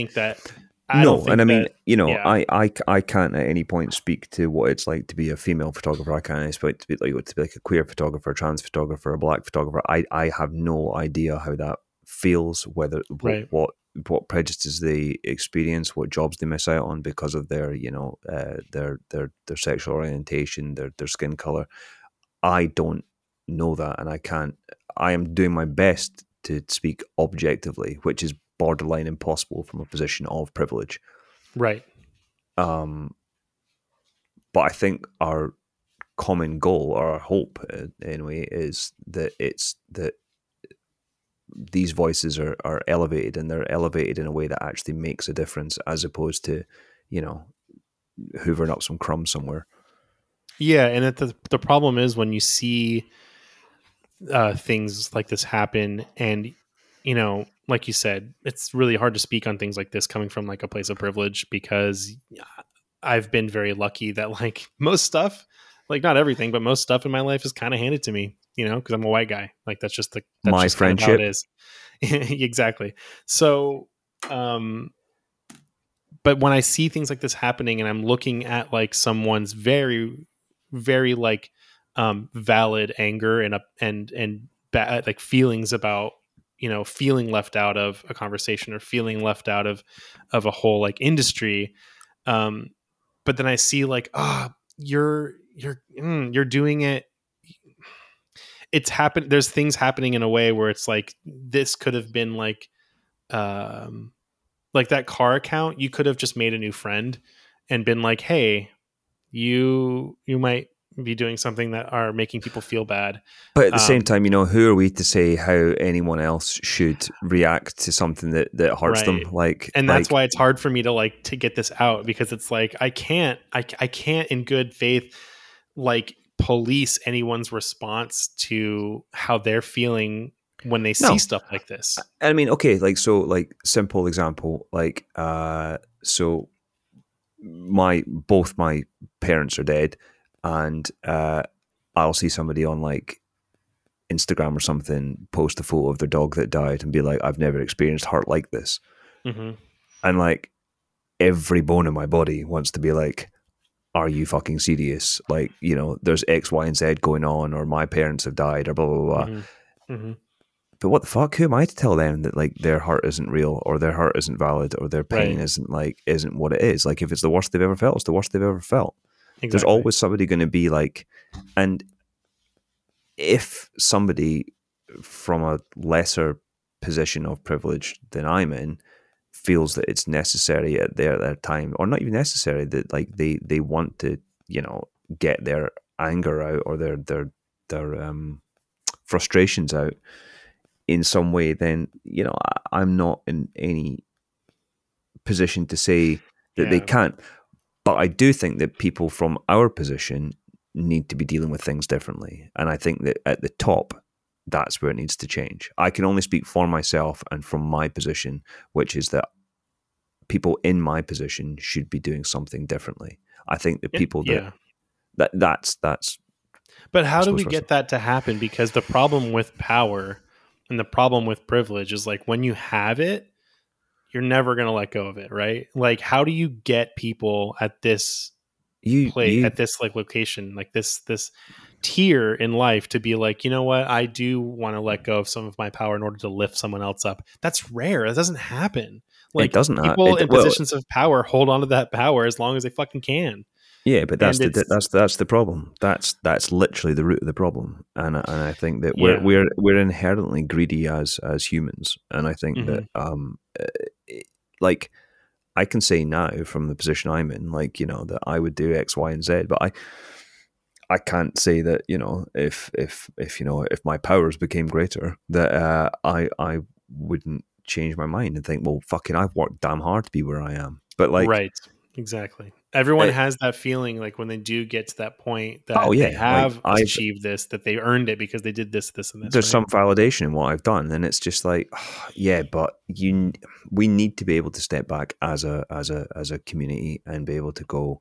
I don't no, and think I mean, that you know, yeah. I can't at any point speak to what it's like to be a female photographer. I can't speak to be like a queer photographer, a trans photographer, a black photographer. I have no idea how that feels, whether Right. what prejudices they experience, what jobs they miss out on because of their, you know, their sexual orientation, their skin color. I don't know that, and I can't. I am doing my best to speak objectively, which is borderline impossible from a position of privilege. Right. Um, but I think our common goal, or our hope, anyway, is that it's that these voices are elevated, and they're elevated in a way that actually makes a difference, as opposed to, you know, hoovering up some crumbs somewhere. Yeah. And the problem is when you see things like this happen, and you know, like you said, it's really hard to speak on things like this coming from like a place of privilege because I've been very lucky that like most stuff, like not everything, but most stuff in my life is kind of handed to me, you know, because I'm a white guy. Like that's My just kind of how it friendship, is. Exactly. So, um, but when I see things like this happening and I'm looking at like someone's very, very like valid anger like feelings about, you know, feeling left out of a conversation or feeling left out of a whole like industry, um, but then I see like, you're doing it. It's happened. There's things happening in a way where it's like this could have been um, like that car account. You could have just made a new friend and been like, hey, you might be doing something that are making people feel bad. But at the same time, who are we to say how anyone else should react to something that hurts them? And that's why it's hard for me to get this out, because it's like, I can't in good faith, police anyone's response to how they're feeling when they see stuff like this. I mean, okay, simple example, so both my parents are dead, and I'll see somebody on Instagram or something post a photo of their dog that died and be like, I've never experienced hurt like this. Mm-hmm. And every bone in my body wants to be like, are you fucking serious? There's X, Y, and Z going on, or my parents have died, or blah, blah, blah. Mm-hmm. Mm-hmm. But what the fuck? Who am I to tell them that their hurt isn't real, or their hurt isn't valid, or their pain isn't what it is? If it's the worst they've ever felt, it's the worst they've ever felt. Exactly. There's always somebody going to be and if somebody from a lesser position of privilege than I'm in feels that it's necessary at their time, or not even necessary, that they want to get their anger out, or their frustrations out in some way, then I'm not in any position to say that they can't. But I do think that people from our position need to be dealing with things differently. And I think that at the top, that's where it needs to change. I can only speak for myself and from my position, which is that people in my position should be doing something differently. I think the people that's. But how do we get that to happen? Because the problem with power and the problem with privilege is when you have it, you're never going to let go of it, right? How do you get people at this at this location, this tier in life, to be like, you know what, I do want to let go of some of my power in order to lift someone else up? That's rare. That doesn't happen. It doesn't. People in positions of power hold on to that power as long as they fucking can. Yeah, but that's the problem. That's literally the root of the problem, and I think that we're inherently greedy as humans, and I think that I can say now from the position I'm in, that I would do X, Y, and Z, but I can't say that if my powers became greater, that I wouldn't change my mind and think, well, fucking, I've worked damn hard to be where I am. But right, exactly. Everyone has that feeling when they do get to that point that they have achieved this, that they earned it because they did this, and this. There's some validation in what I've done, and it's just but we need to be able to step back as a community and be able to go,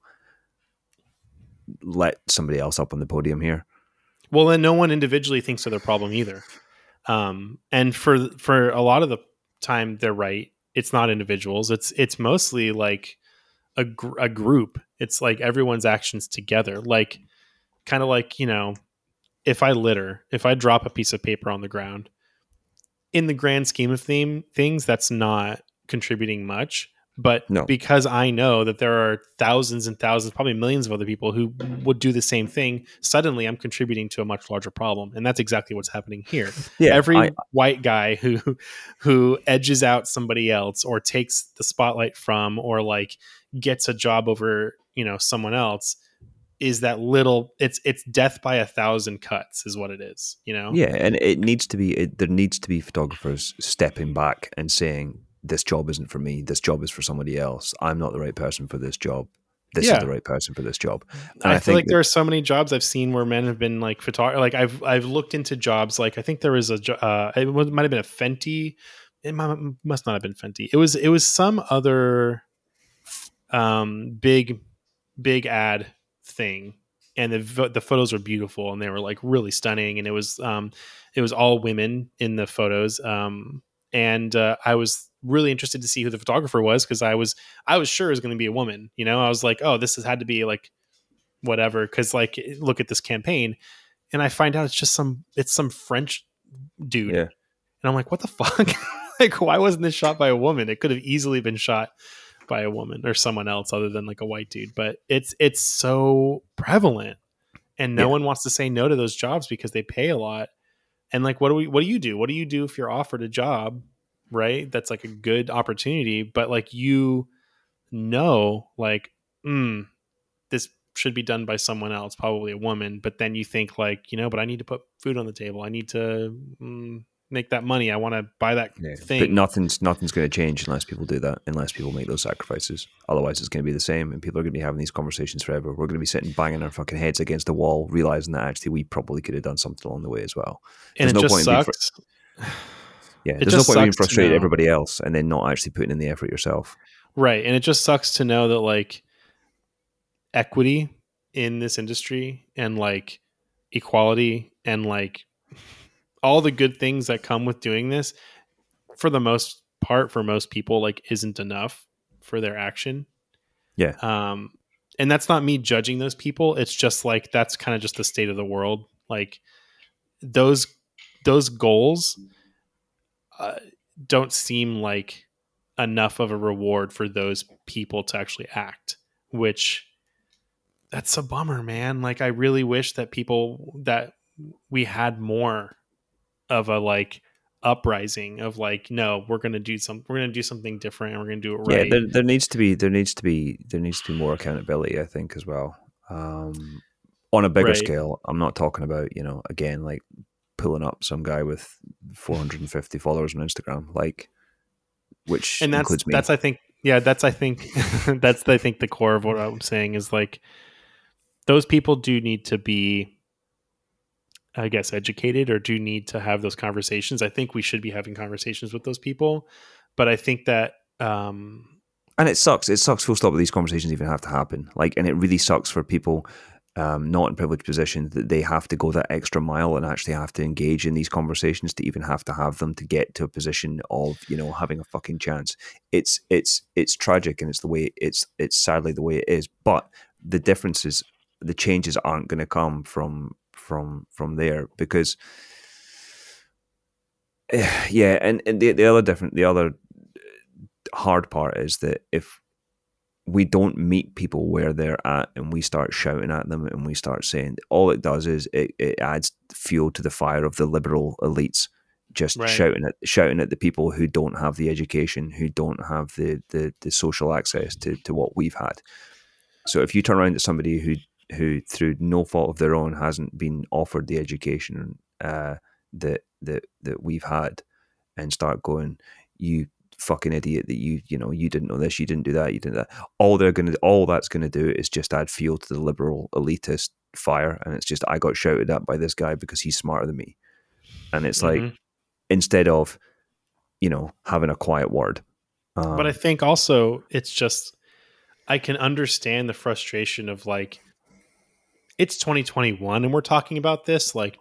let somebody else up on the podium here. Well, then no one individually thinks of their problem either. And for a lot of the time, they're right. It's not individuals. It's mostly a group. It's everyone's actions together. Kind of if I drop a piece of paper on the ground, in the grand scheme of things, that's not contributing much. But because I know that there are thousands and thousands, probably millions of other people who would do the same thing, suddenly I'm contributing to a much larger problem. And that's exactly what's happening here. Yeah, every white guy who edges out somebody else, or takes the spotlight from, or gets a job over, someone else, is that little, it's death by 1,000 cuts is what it is, Yeah, and there needs to be photographers stepping back and saying, this job isn't for me. This job is for somebody else. I'm not the right person for this job. This is the right person for this job. And I feel there are so many jobs I've seen where men have been I've looked into jobs. I think there was it might have been a Fenty. It must not have been Fenty. It was some other big ad thing, and the photos were beautiful, and they were really stunning, and it was all women in the photos, and I was really interested to see who the photographer was, because I was sure it was going to be a woman. I was like, oh, this has had to be whatever, because look at this campaign, and I find out it's some French dude, and I'm like, what the fuck? Why wasn't this shot by a woman? It could have easily been shot by a woman or someone else other than a white dude. But it's so prevalent, and no one wants to say no to those jobs because they pay a lot. And what do you do? What do you do if you're offered a job, right? That's a good opportunity, but this should be done by someone else, probably a woman. But then you think like, but I need to put food on the table. I need to make that money. I want to buy that thing. But nothing's going to change unless people do that, unless people make those sacrifices. Otherwise, it's going to be the same, and people are going to be having these conversations forever. We're going to be sitting banging our fucking heads against the wall, realizing that actually we probably could have done something along the way as well. And it just sucks. There's no point in being frustrated at everybody else and then not actually putting in the effort yourself. Right, and it just sucks to know that like equity in this industry and like equality and like all the good things that come with doing this, for the most part, for most people, like isn't enough for their action. Yeah. And that's not me judging those people. It's just like, that's kind of just the state of the world. Like those goals don't seem like enough of a reward for those people to actually act, which that's a bummer, man. Like I really wish that we had more of a like uprising of like, no, we're going to do something different and we're going to do it right. Yeah, there needs to be more accountability, I think, as well. On a bigger scale. I'm not talking about, again, like pulling up some guy with 450 followers on Instagram, like, which includes me. That's I think that's the core of what I'm saying is like, those people do need to be, I guess, educated, or do need to have those conversations. I think we should be having conversations with those people, but I think that, and it sucks full stop that these conversations even have to happen. Like, and it really sucks for people not in privileged positions that they have to go that extra mile and actually have to engage in these conversations to even have to have them to get to a position of, having a fucking chance. It's tragic, and it's sadly the way it is. But the difference is the changes aren't going to come from there, because and the other hard part is that if we don't meet people where they're at and we start shouting at them and we start saying, all it does is it adds fuel to the fire of the liberal elites, just shouting at the people who don't have the education, who don't have the social access to what we've had. So if you turn around to somebody who through no fault of their own hasn't been offered the education that we've had, and start going, you fucking idiot, that you didn't know this, you didn't do that, you did that. All that's gonna do is just add fuel to the liberal elitist fire, and it's just, I got shouted at by this guy because he's smarter than me, and it's like, instead of having a quiet word. But I think also it's just, I can understand the frustration of like, it's 2021 and we're talking about this. Like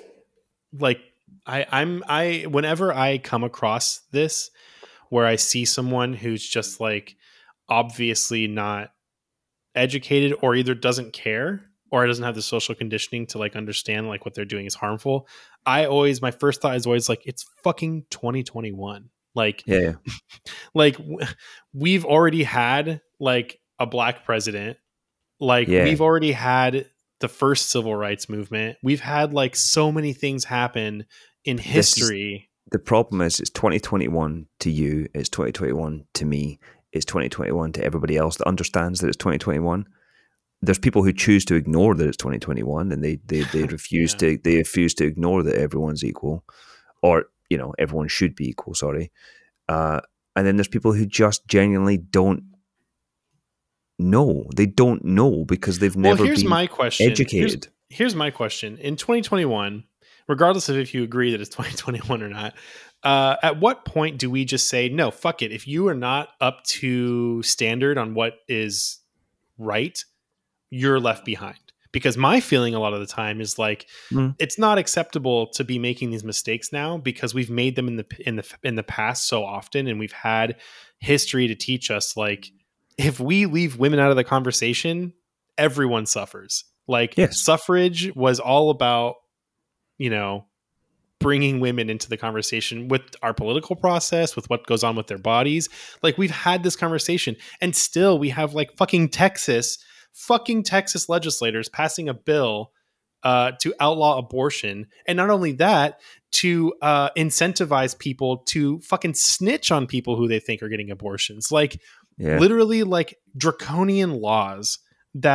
I whenever I come across this, where I see someone who's just like obviously not educated, or either doesn't care or doesn't have the social conditioning to like understand like what they're doing is harmful, my first thought is always like, it's fucking 2021. Like, yeah. Like we've already had like a black president. Like we've already had the first civil rights movement. We've had like so many things happen in history. The problem is, it's 2021 to you, it's 2021 to me, it's 2021 to everybody else that understands that it's 2021. There's people who choose to ignore that it's 2021, and they refuse to ignore that everyone's equal, or everyone should be equal. Sorry, and then there's people who just genuinely don't know. They don't know because they've never been educated. Here's my question. In 2021, regardless of if you agree that it's 2021 or not, at what point do we just say, no, fuck it? If you are not up to standard on what is right, you're left behind. Because my feeling a lot of the time is like, it's not acceptable to be making these mistakes now, because we've made them in the past so often, and we've had history to teach us, like, if we leave women out of the conversation, everyone suffers. Like, suffrage was all about, bringing women into the conversation with our political process, with what goes on with their bodies. Like, we've had this conversation, and still we have like fucking Texas legislators passing a bill to outlaw abortion. And not only that, to incentivize people to fucking snitch on people who they think are getting abortions. Like, literally like draconian laws that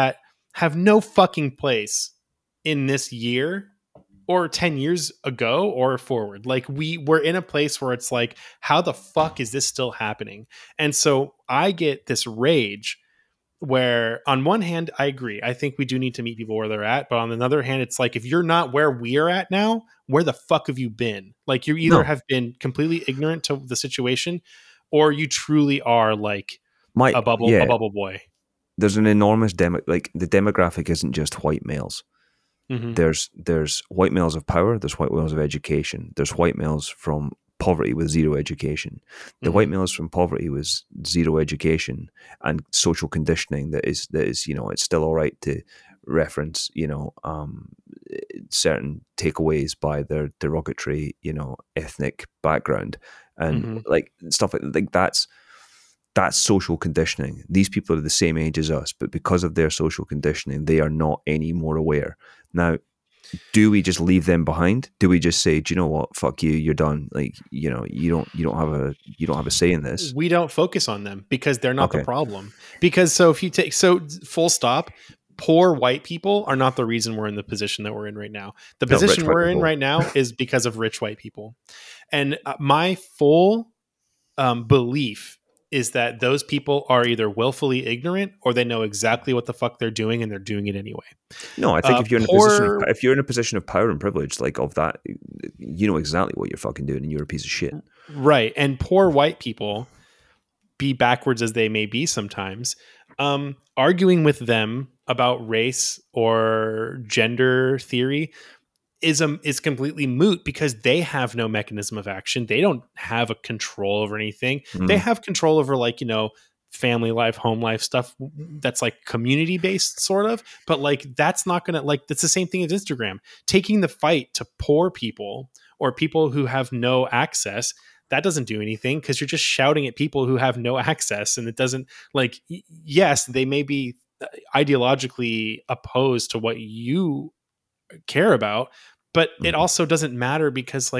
have no fucking place in this year or 10 years ago or forward. Like we're in a place where it's like, how the fuck is this still happening? And so I get this rage where on one hand, I agree. I think we do need to meet people where they're at. But on the other hand, it's like, if you're not where we're at now, where the fuck have you been? Like you either have been completely ignorant to the situation, or you truly are like a bubble boy. There's an enormous like the demographic isn't just white males. Mm-hmm. There's white males of power. There's white males of education. There's white males from poverty with zero education. The white males from poverty with zero education and social conditioning that is it's still all right to reference certain takeaways by their derogatory ethnic background and like stuff like that's social conditioning. These people are the same age as us, but because of their social conditioning, they are not any more aware. Now, do we just leave them behind? Do we just say, do you know what? Fuck you, you're done. Like, you don't have a say in this. We don't focus on them because they're not the problem. Because full stop, poor white people are not the reason we're in the position that we're in right now. The position we're in right now is because of rich white people. And my full belief is that those people are either willfully ignorant or they know exactly what the fuck they're doing and they're doing it anyway. No, I think if you're in a position of power and privilege, like of that, you know exactly what you're fucking doing and you're a piece of shit. Right. And poor white people, be backwards as they may be sometimes, arguing with them about race or gender theory is completely moot because they have no mechanism of action. They don't have a control over anything. They have control over family life, home life stuff that's like community based sort of, but like that's not gonna that's the same thing as Instagram. Taking the fight to poor people or people who have no access, that doesn't do anything because you're just shouting at people who have no access, and it doesn't yes, they may be ideologically opposed to what you care about, but it also doesn't matter because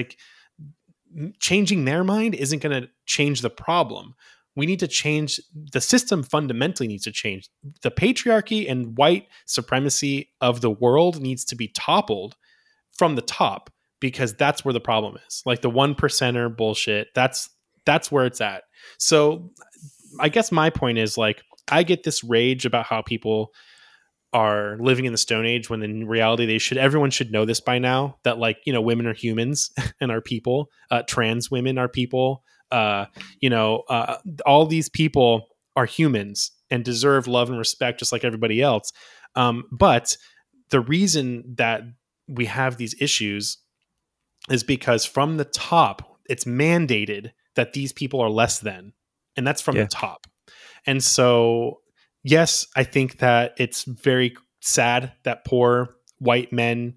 changing their mind isn't going to change the problem. We need to change the system. Fundamentally needs to change. The patriarchy and white supremacy of the world needs to be toppled from the top because that's where the problem is. Like the 1%er bullshit. That's where it's at. So I guess my point is I get this rage about how people are living in the Stone Age when in reality everyone should know this by now, that women are humans and are people, trans women are people, all these people are humans and deserve love and respect just like everybody else. But the reason that we have these issues is because from the top, it's mandated that these people are less than, and that's from the top. And so yes, I think that it's very sad that poor white men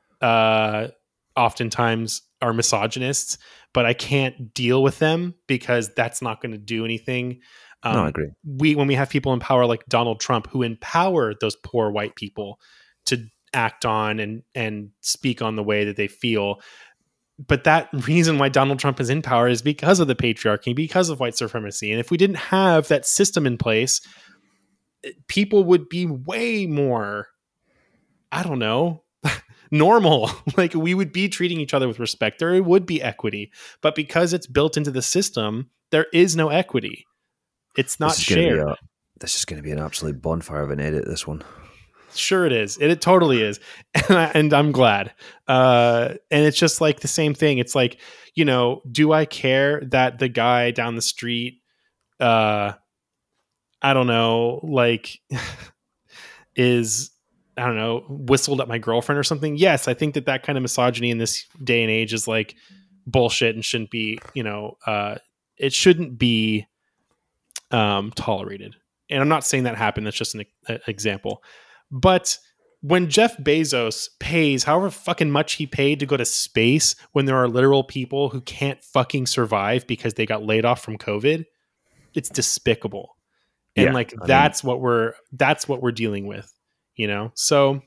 oftentimes are misogynists, but I can't deal with them because that's not going to do anything. No, I agree. When we have people in power like Donald Trump who empower those poor white people to act on and speak on the way that they feel. But that reason why Donald Trump is in power is because of the patriarchy, because of white supremacy. And if we didn't have that system in place, people would be way more, I don't know, normal. We would be treating each other with respect. There would be equity. But because it's built into the system, there is no equity. It's not shared. This is going to be an absolute bonfire of an edit, this one. Sure it is. It totally is. And I'm glad. And it's just the same thing. It's do I care that the guy down the street, I don't know, whistled at my girlfriend or something? Yes, I think that kind of misogyny in this day and age is bullshit and shouldn't be, it shouldn't be tolerated. And I'm not saying that happened. That's just an example. But when Jeff Bezos pays however fucking much he paid to go to space when there are literal people who can't fucking survive because they got laid off from COVID, it's despicable. And that's what we're dealing with, So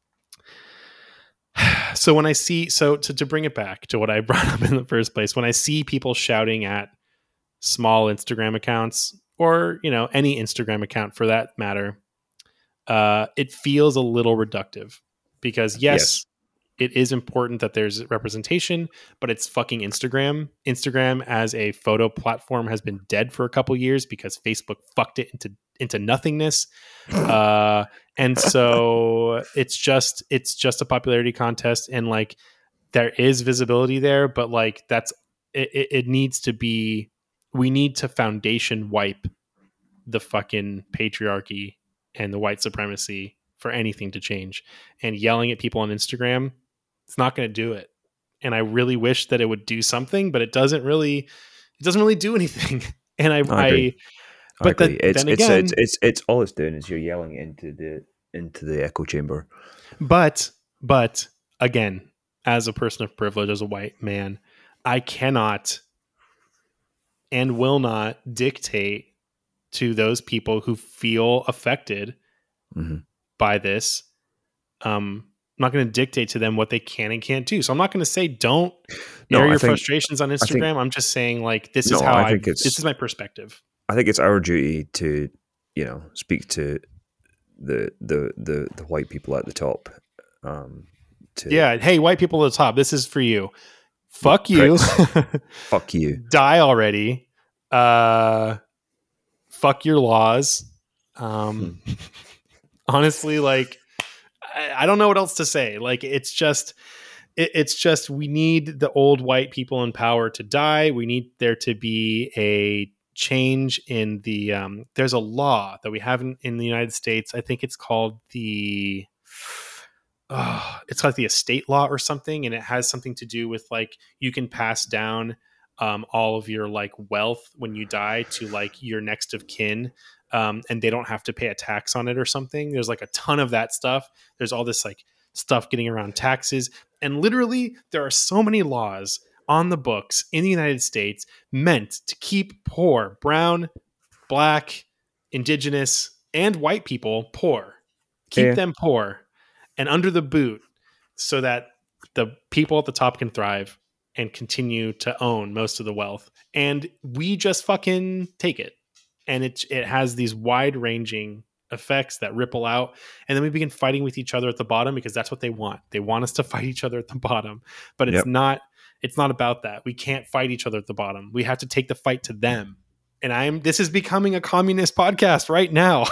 when I see, to bring it back to what I brought up in the first place, when I see people shouting at small Instagram accounts or, any Instagram account for that matter, it feels a little reductive because yes, it is important that there's representation, but it's fucking Instagram. Instagram as a photo platform has been dead for a couple years because Facebook fucked it into nothingness. And so it's just a popularity contest, and like there is visibility there, but like it needs to be, we need to foundation wipe the fucking patriarchy and the white supremacy for anything to change. And yelling at people on Instagram, it's not going to do it. And I really wish that it would do something, but it doesn't really do anything. And I agree. It's all it's doing is you're yelling into the echo chamber. But again, as a person of privilege, as a white man, I cannot and will not dictate to those people who feel affected by this. I'm not going to dictate to them what they can and can't do. So I'm not going to say don't air your frustrations on Instagram. I'm just saying like this is how this is my perspective. I think it's our duty to, speak to the white people at the top. Hey, white people at the top, this is for you. Fuck you. Fuck you. Die already. Fuck your laws. Honestly, like I don't know what else to say. Like it's just we need the old white people in power to die. We need there to be a change in the there's a law that we have in the United States. I think it's called it's like the estate law or something, and it has something to do with like you can pass down all of your like wealth when you die to like your next of kin, and they don't have to pay a tax on it or something. There's like a ton of that stuff. There's all this like stuff getting around taxes, and literally there are so many laws on the books in the United States meant to keep poor, brown, black, indigenous, and white people poor. Keep them poor and under the boot so that the people at the top can thrive and continue to own most of the wealth. And we just fucking take it. And it has these wide ranging effects that ripple out. And then we begin fighting with each other at the bottom because that's what they want. They want us to fight each other at the bottom, but it's not about that. We can't fight each other at the bottom. We have to take the fight to them. And this is becoming a communist podcast right now.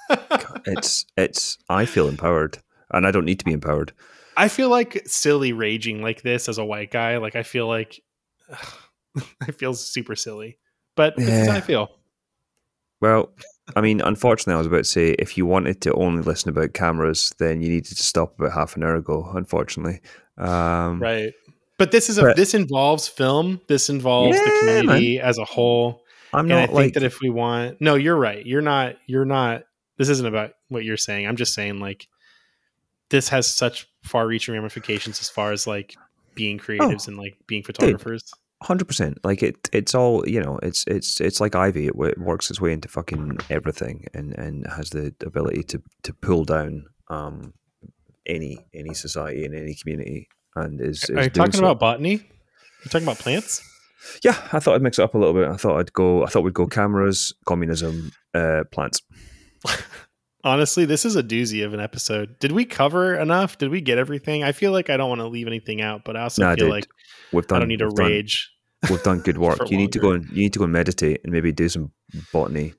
I feel empowered. And I don't need to be empowered. I feel like silly raging like this as a white guy. Like I feel like I feel super silly, but this is how I feel. Well, I mean, unfortunately, I was about to say if you wanted to only listen about cameras, then you needed to stop about half an hour ago. Unfortunately, right. But this involves film. This involves the community as a whole. I think that if we want, no, you're right. You're not. This isn't about what you're saying. I'm just saying like. This has such far-reaching ramifications as far as like being creatives and like being photographers. 100%. Like it's all it's like Ivy. It works its way into fucking everything, and has the ability to pull down any society and any community. And is are you talking about botany? You talking about plants? Yeah, I thought I'd mix it up a little bit. I thought we'd go cameras, communism, plants. Honestly, this is a doozy of an episode. Did we cover enough? Did we get everything? I feel like I don't want to leave anything out, but I also feel like I don't need to rage. We've done good work. You need to go and meditate and maybe do some botany.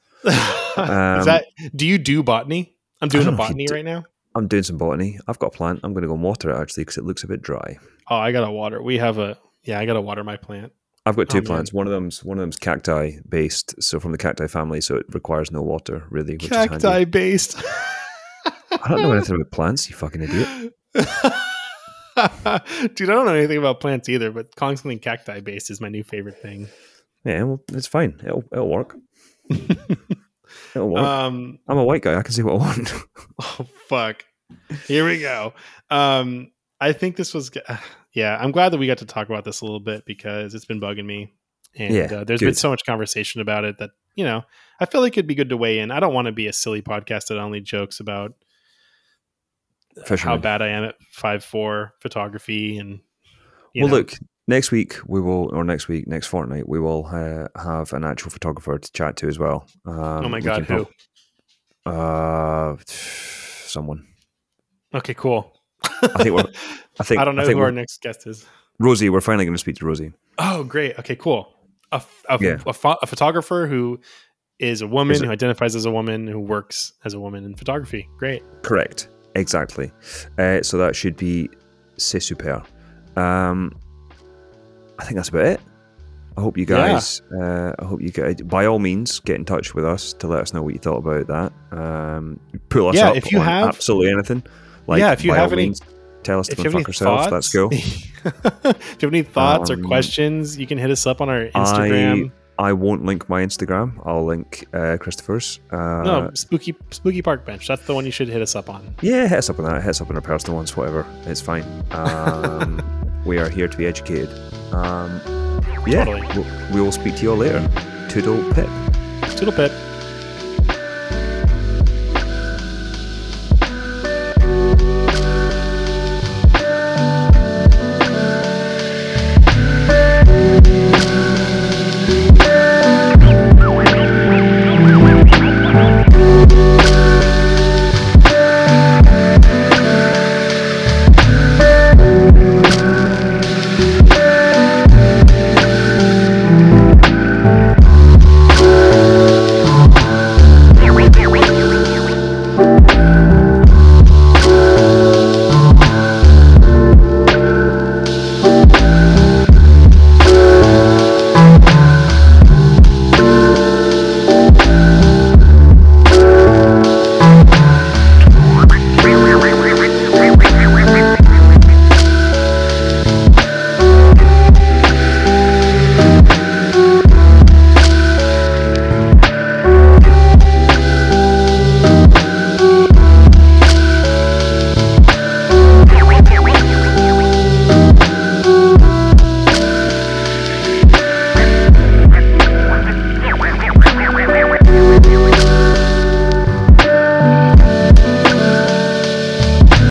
Do you do botany? I'm doing a botany right now. I'm doing some botany. I've got a plant. I'm going to go and water it actually because it looks a bit dry. Oh, I got to water. I got to water my plant. I've got two plants. One of them's cacti based, so from the cacti family, so it requires no water really. Which cacti is based. I don't know anything about plants, you fucking idiot. Dude, I don't know anything about plants either, but calling something cacti based is my new favorite thing. Yeah, well, it's fine. It'll work. It'll work. I'm a white guy. I can see what I want. Oh fuck! Here we go. I think this was. I'm glad that we got to talk about this a little bit because it's been bugging me, and there's been so much conversation about it that I feel like it'd be good to weigh in. I don't want to be a silly podcast that only jokes about how bad I am at 5'4" photography and. Look, next fortnight, we will have an actual photographer to chat to as well. Oh my God, who? Someone. Okay, cool. I don't know who our next guest is. Rosie. We're finally going to speak to Rosie. Oh, great. Okay, cool. A photographer who is a woman, who identifies as a woman, who works as a woman in photography. Great. Correct. Exactly. So that should be c'est super. I think that's about it. I hope you guys, by all means, get in touch with us to let us know what you thought about that. Pull us up if you have absolutely anything. If you have any, tell us to go fuck ourselves. Let's go. If you have any thoughts or questions, you can hit us up on our Instagram. I won't link my Instagram. I'll link Christopher's. No, Spooky Park Bench. That's the one you should hit us up on. Yeah, hit us up on that. Hit us up on our personal ones, whatever. It's fine. We are here to be educated. Totally. We will speak to you all later. Toodle pip. Toodle pip.